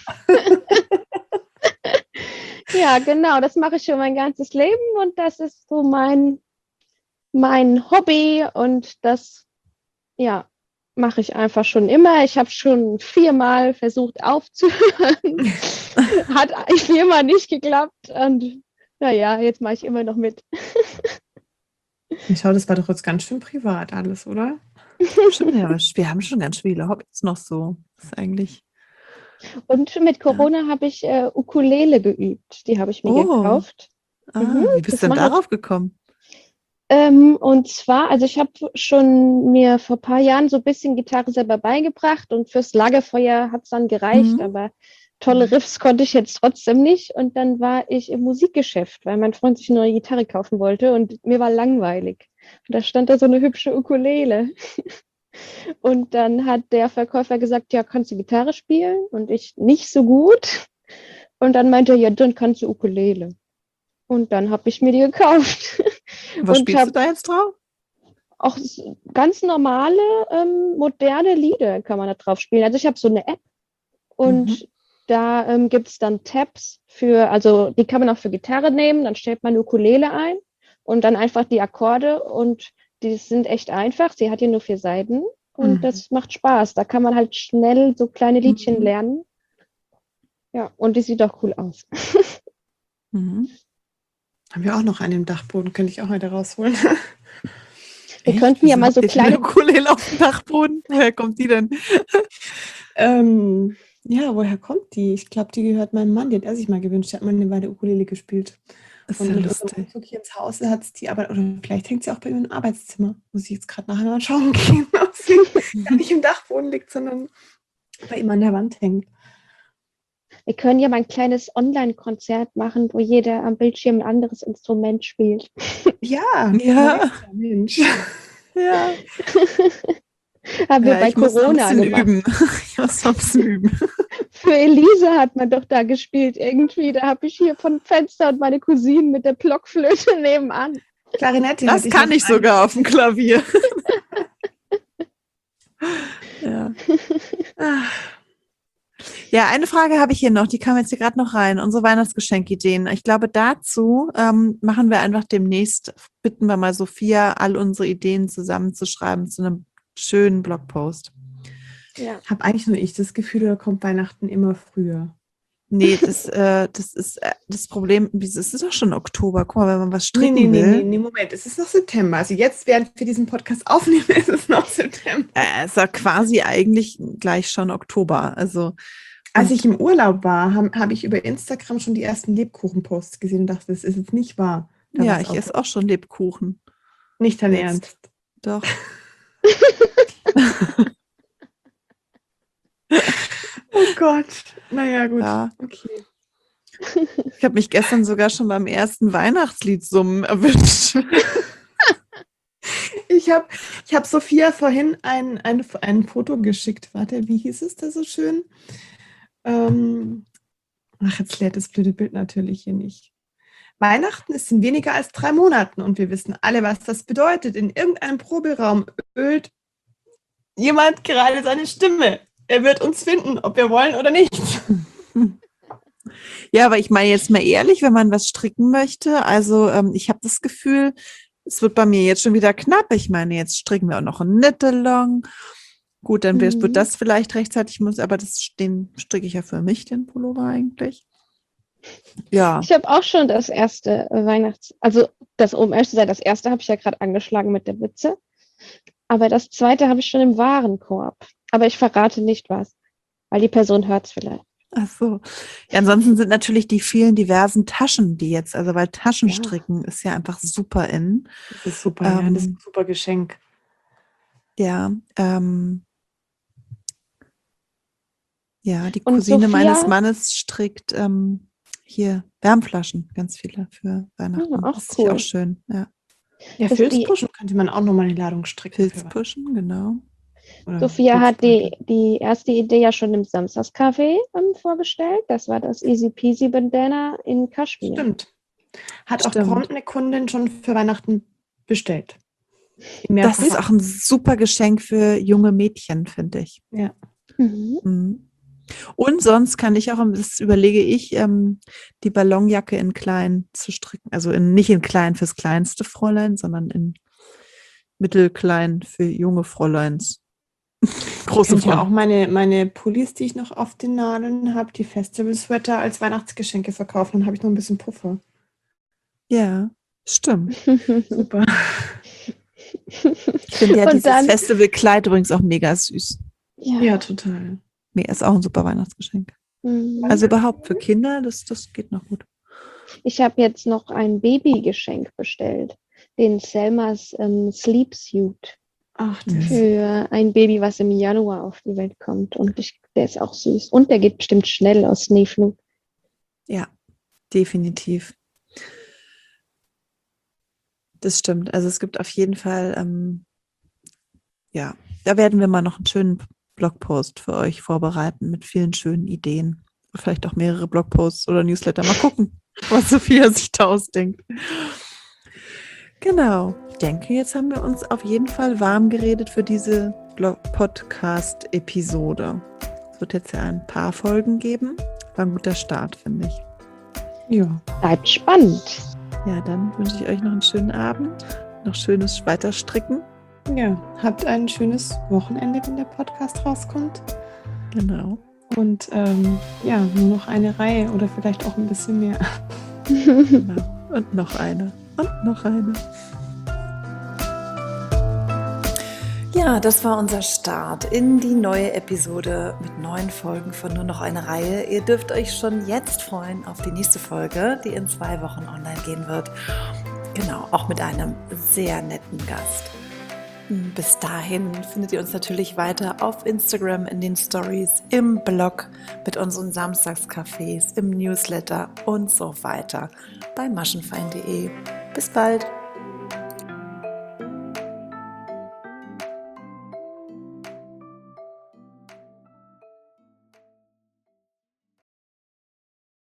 Ja, genau, das mache ich schon mein ganzes Leben und das ist so mein, mein Hobby und das, ja, mache ich einfach schon immer. Ich habe schon viermal versucht aufzuhören. Hat viermal nicht geklappt und naja, jetzt mache ich immer noch mit. Ich schau, das war doch jetzt ganz schön privat alles, oder? Stimmt, ja, aber wir haben schon ganz viele Hobbys noch so. Das ist eigentlich. Und mit Corona habe ich äh, Ukulele geübt. Die habe ich mir Oh. gekauft. Ah, Mhm, wie bist das du denn mache ich. darauf gekommen? Ähm, und zwar, also ich habe schon mir vor ein paar Jahren so ein bisschen Gitarre selber beigebracht und fürs Lagerfeuer hat es dann gereicht, Mhm. aber tolle Riffs konnte ich jetzt trotzdem nicht. Und dann war ich im Musikgeschäft, weil mein Freund sich eine neue Gitarre kaufen wollte und mir war langweilig. Und da stand da so eine hübsche Ukulele. Und dann hat der Verkäufer gesagt, ja, kannst du Gitarre spielen? Und ich nicht so gut. Und dann meinte er, ja, dann kannst du Ukulele. Und dann habe ich mir die gekauft. Was Und spielst hab du da jetzt drauf? auch ganz normale, ähm, moderne Lieder kann man da drauf spielen. Also ich habe so eine App Und Mhm. da ähm, gibt es dann Tabs für, also die kann man auch für Gitarre nehmen, dann stellt man Ukulele ein und dann einfach die Akkorde und die sind echt einfach. Sie hat ja nur vier Seiten und Mhm. das macht Spaß. Da kann man halt schnell so kleine Liedchen Mhm. lernen. Ja, und die sieht auch cool aus. Mhm. Haben wir auch noch einen im Dachboden, könnte ich auch heute rausholen. Wir Echt? könnten ja Wieso mal habt so ihr denn eine kleine, Ukulele auf dem Dachboden? Woher kommt die denn? ähm, ja, woher kommt die? Ich glaube, die gehört meinem Mann, die hat er sich mal gewünscht. Der hat mal eine Weile Ukulele gespielt. Ist Und ja mit unserem lustig. Umzug hier ins Haus hat es die aber, oder vielleicht hängt sie auch bei ihm im Arbeitszimmer. Muss ich jetzt gerade nachher mal schauen gehen, ob sie gar nicht im Dachboden liegt, sondern bei ihm an der Wand hängt. wir können ja mal ein kleines Online-Konzert machen, wo jeder am Bildschirm ein anderes Instrument spielt. Ja, Ja. Marisa, Mensch. Ja. Haben wir Ja, bei ich muss noch ein Corona bisschen gemacht. üben. Ich muss noch ein bisschen üben. Für Elise hat man doch da gespielt irgendwie. Da habe ich hier von Fenster und meine Cousinen mit der Blockflöte nebenan. Klarinette Das hatte kann noch ich ein- sogar auf dem Klavier. Ja. Ah. Ja, eine Frage habe ich hier noch, die kam jetzt hier gerade noch rein. Unsere Weihnachtsgeschenkideen. Ich glaube, dazu ähm, machen wir einfach demnächst, bitten wir mal Sophia, all unsere Ideen zusammenzuschreiben zu einem schönen Blogpost. Ja. Habe eigentlich nur ich das Gefühl, da kommt Weihnachten immer früher. Nee, das, äh, das ist äh, das Problem, es ist doch schon Oktober. Guck mal, wenn man was Nee, stricken nee, nee, will. nee, nee, Moment, es ist noch September. Also jetzt, während wir diesen Podcast aufnehmen, ist es noch September. Äh, ist ja quasi eigentlich gleich schon Oktober. Also, Als und- ich im Urlaub war, habe hab ich über Instagram schon die ersten Lebkuchen-Posts gesehen und dachte, das ist jetzt nicht wahr. Da ja, war's ich auch esse auch schon Lebkuchen. nicht dein jetzt. Ernst. Doch. Oh Gott. Naja, gut. Ja. Okay. Ich habe mich gestern sogar schon beim ersten Weihnachtslied summen erwischt. Ich habe ich hab Sophia vorhin ein, ein, ein Foto geschickt. Warte, wie hieß es da so schön? Ähm, ach, jetzt lädt das blöde Bild natürlich hier nicht. Weihnachten ist in weniger als drei Monaten und wir wissen alle, was das bedeutet. In irgendeinem Proberaum ölt jemand gerade seine Stimme. Er wird uns finden, ob wir wollen oder nicht. Ja, aber ich meine jetzt mal ehrlich, wenn man was stricken möchte, also ähm, ich habe das Gefühl, es wird bei mir jetzt schon wieder knapp. Ich meine, jetzt stricken wir auch noch ein Knit-Along. Gut, dann wird, Mhm. wird das vielleicht rechtzeitig, muss, aber das, den stricke ich ja für mich, den Pullover eigentlich. Ja, Ich habe auch schon das erste Weihnachts-, also das, um ehrlich zu sein, das erste habe ich ja gerade angeschlagen mit der Witze. Aber das zweite habe ich schon im Warenkorb. Aber ich verrate nicht was, weil die Person hört es vielleicht. ach so. Ja, ansonsten sind natürlich die vielen diversen Taschen, die jetzt, also weil Taschenstricken ist ja einfach super in. Das ist super, ja, das ist Ähm, ein super Geschenk. Ja, ähm, ja, die Und Cousine meines Sophia? Mannes strickt ähm, hier Wärmflaschen, ganz viele für Weihnachten. Ah, auch das ist ja cool. auch schön. Ja. Ja, Das die- Filzpuschen könnte man auch nochmal eine Ladung stricken. für Pilzpuschen, genau. Oder Sophia hat die, Pilzbeutel. die erste Idee ja schon im Samstagscafé ähm, vorgestellt. Das war das Easy Peasy Bandana in Kaschmir. Stimmt. Hat auch Stimmt. prompt eine Kundin schon für Weihnachten bestellt. In Das mehrfacher- ist auch ein super Geschenk für junge Mädchen, finde ich. Ja. Mhm. Mhm. Und sonst kann ich auch, das überlege ich, ähm, die Ballonjacke in klein zu stricken. Also in, nicht in klein fürs kleinste Fräulein, sondern in mittelklein für junge Fräuleins. Große Könnt ihr auch Frauen. meine, meine Pullis, die ich noch auf den Nadeln habe, die Festival-Sweater als Weihnachtsgeschenke verkaufen. Dann habe ich noch ein bisschen Puffer. Ja, stimmt. Super. Ich finde ja Und dieses dann- Festivalkleid übrigens auch mega süß. Ja. Ja, total. Mir ist auch ein super Weihnachtsgeschenk. Mhm. Also überhaupt für Kinder, das, das geht noch gut. Ich habe jetzt noch ein Babygeschenk bestellt. Den Selmas ähm, Sleep Suit Ach, Mhm. das. für ein Baby, was im Januar auf die Welt kommt. Und ich, der ist auch süß. Und der geht bestimmt schnell aus Schneeflug. Ja, definitiv. Das stimmt. Also es gibt auf jeden Fall, ähm, ja, da werden wir mal noch einen schönen Blogpost für euch vorbereiten mit vielen schönen Ideen. Vielleicht auch mehrere Blogposts oder Newsletter. Mal gucken, was Sophia sich da ausdenkt. Genau. Ich denke, jetzt haben wir uns auf jeden Fall warm geredet für diese Blog- Podcast-Episode. Es wird jetzt ja ein paar Folgen geben. War ein guter Start, finde ich. Ja. Bleibt spannend. Ja, dann wünsche ich euch noch einen schönen Abend, noch schönes Weiterstricken. Ja, habt ein schönes Wochenende, wenn der Podcast rauskommt. Genau. Und ähm, ja, nur noch eine Reihe oder vielleicht auch ein bisschen mehr. Genau. Und noch eine. Und noch eine. Ja, das war unser Start in die neue Episode mit neuen Folgen von Nur noch eine Reihe. Ihr dürft euch schon jetzt freuen auf die nächste Folge, die in zwei Wochen online gehen wird. Genau, auch mit einem sehr netten Gast. Bis dahin findet ihr uns natürlich weiter auf Instagram, in den Stories, im Blog, mit unseren Samstagscafés, im Newsletter und so weiter bei maschenfein punkt de. Bis bald!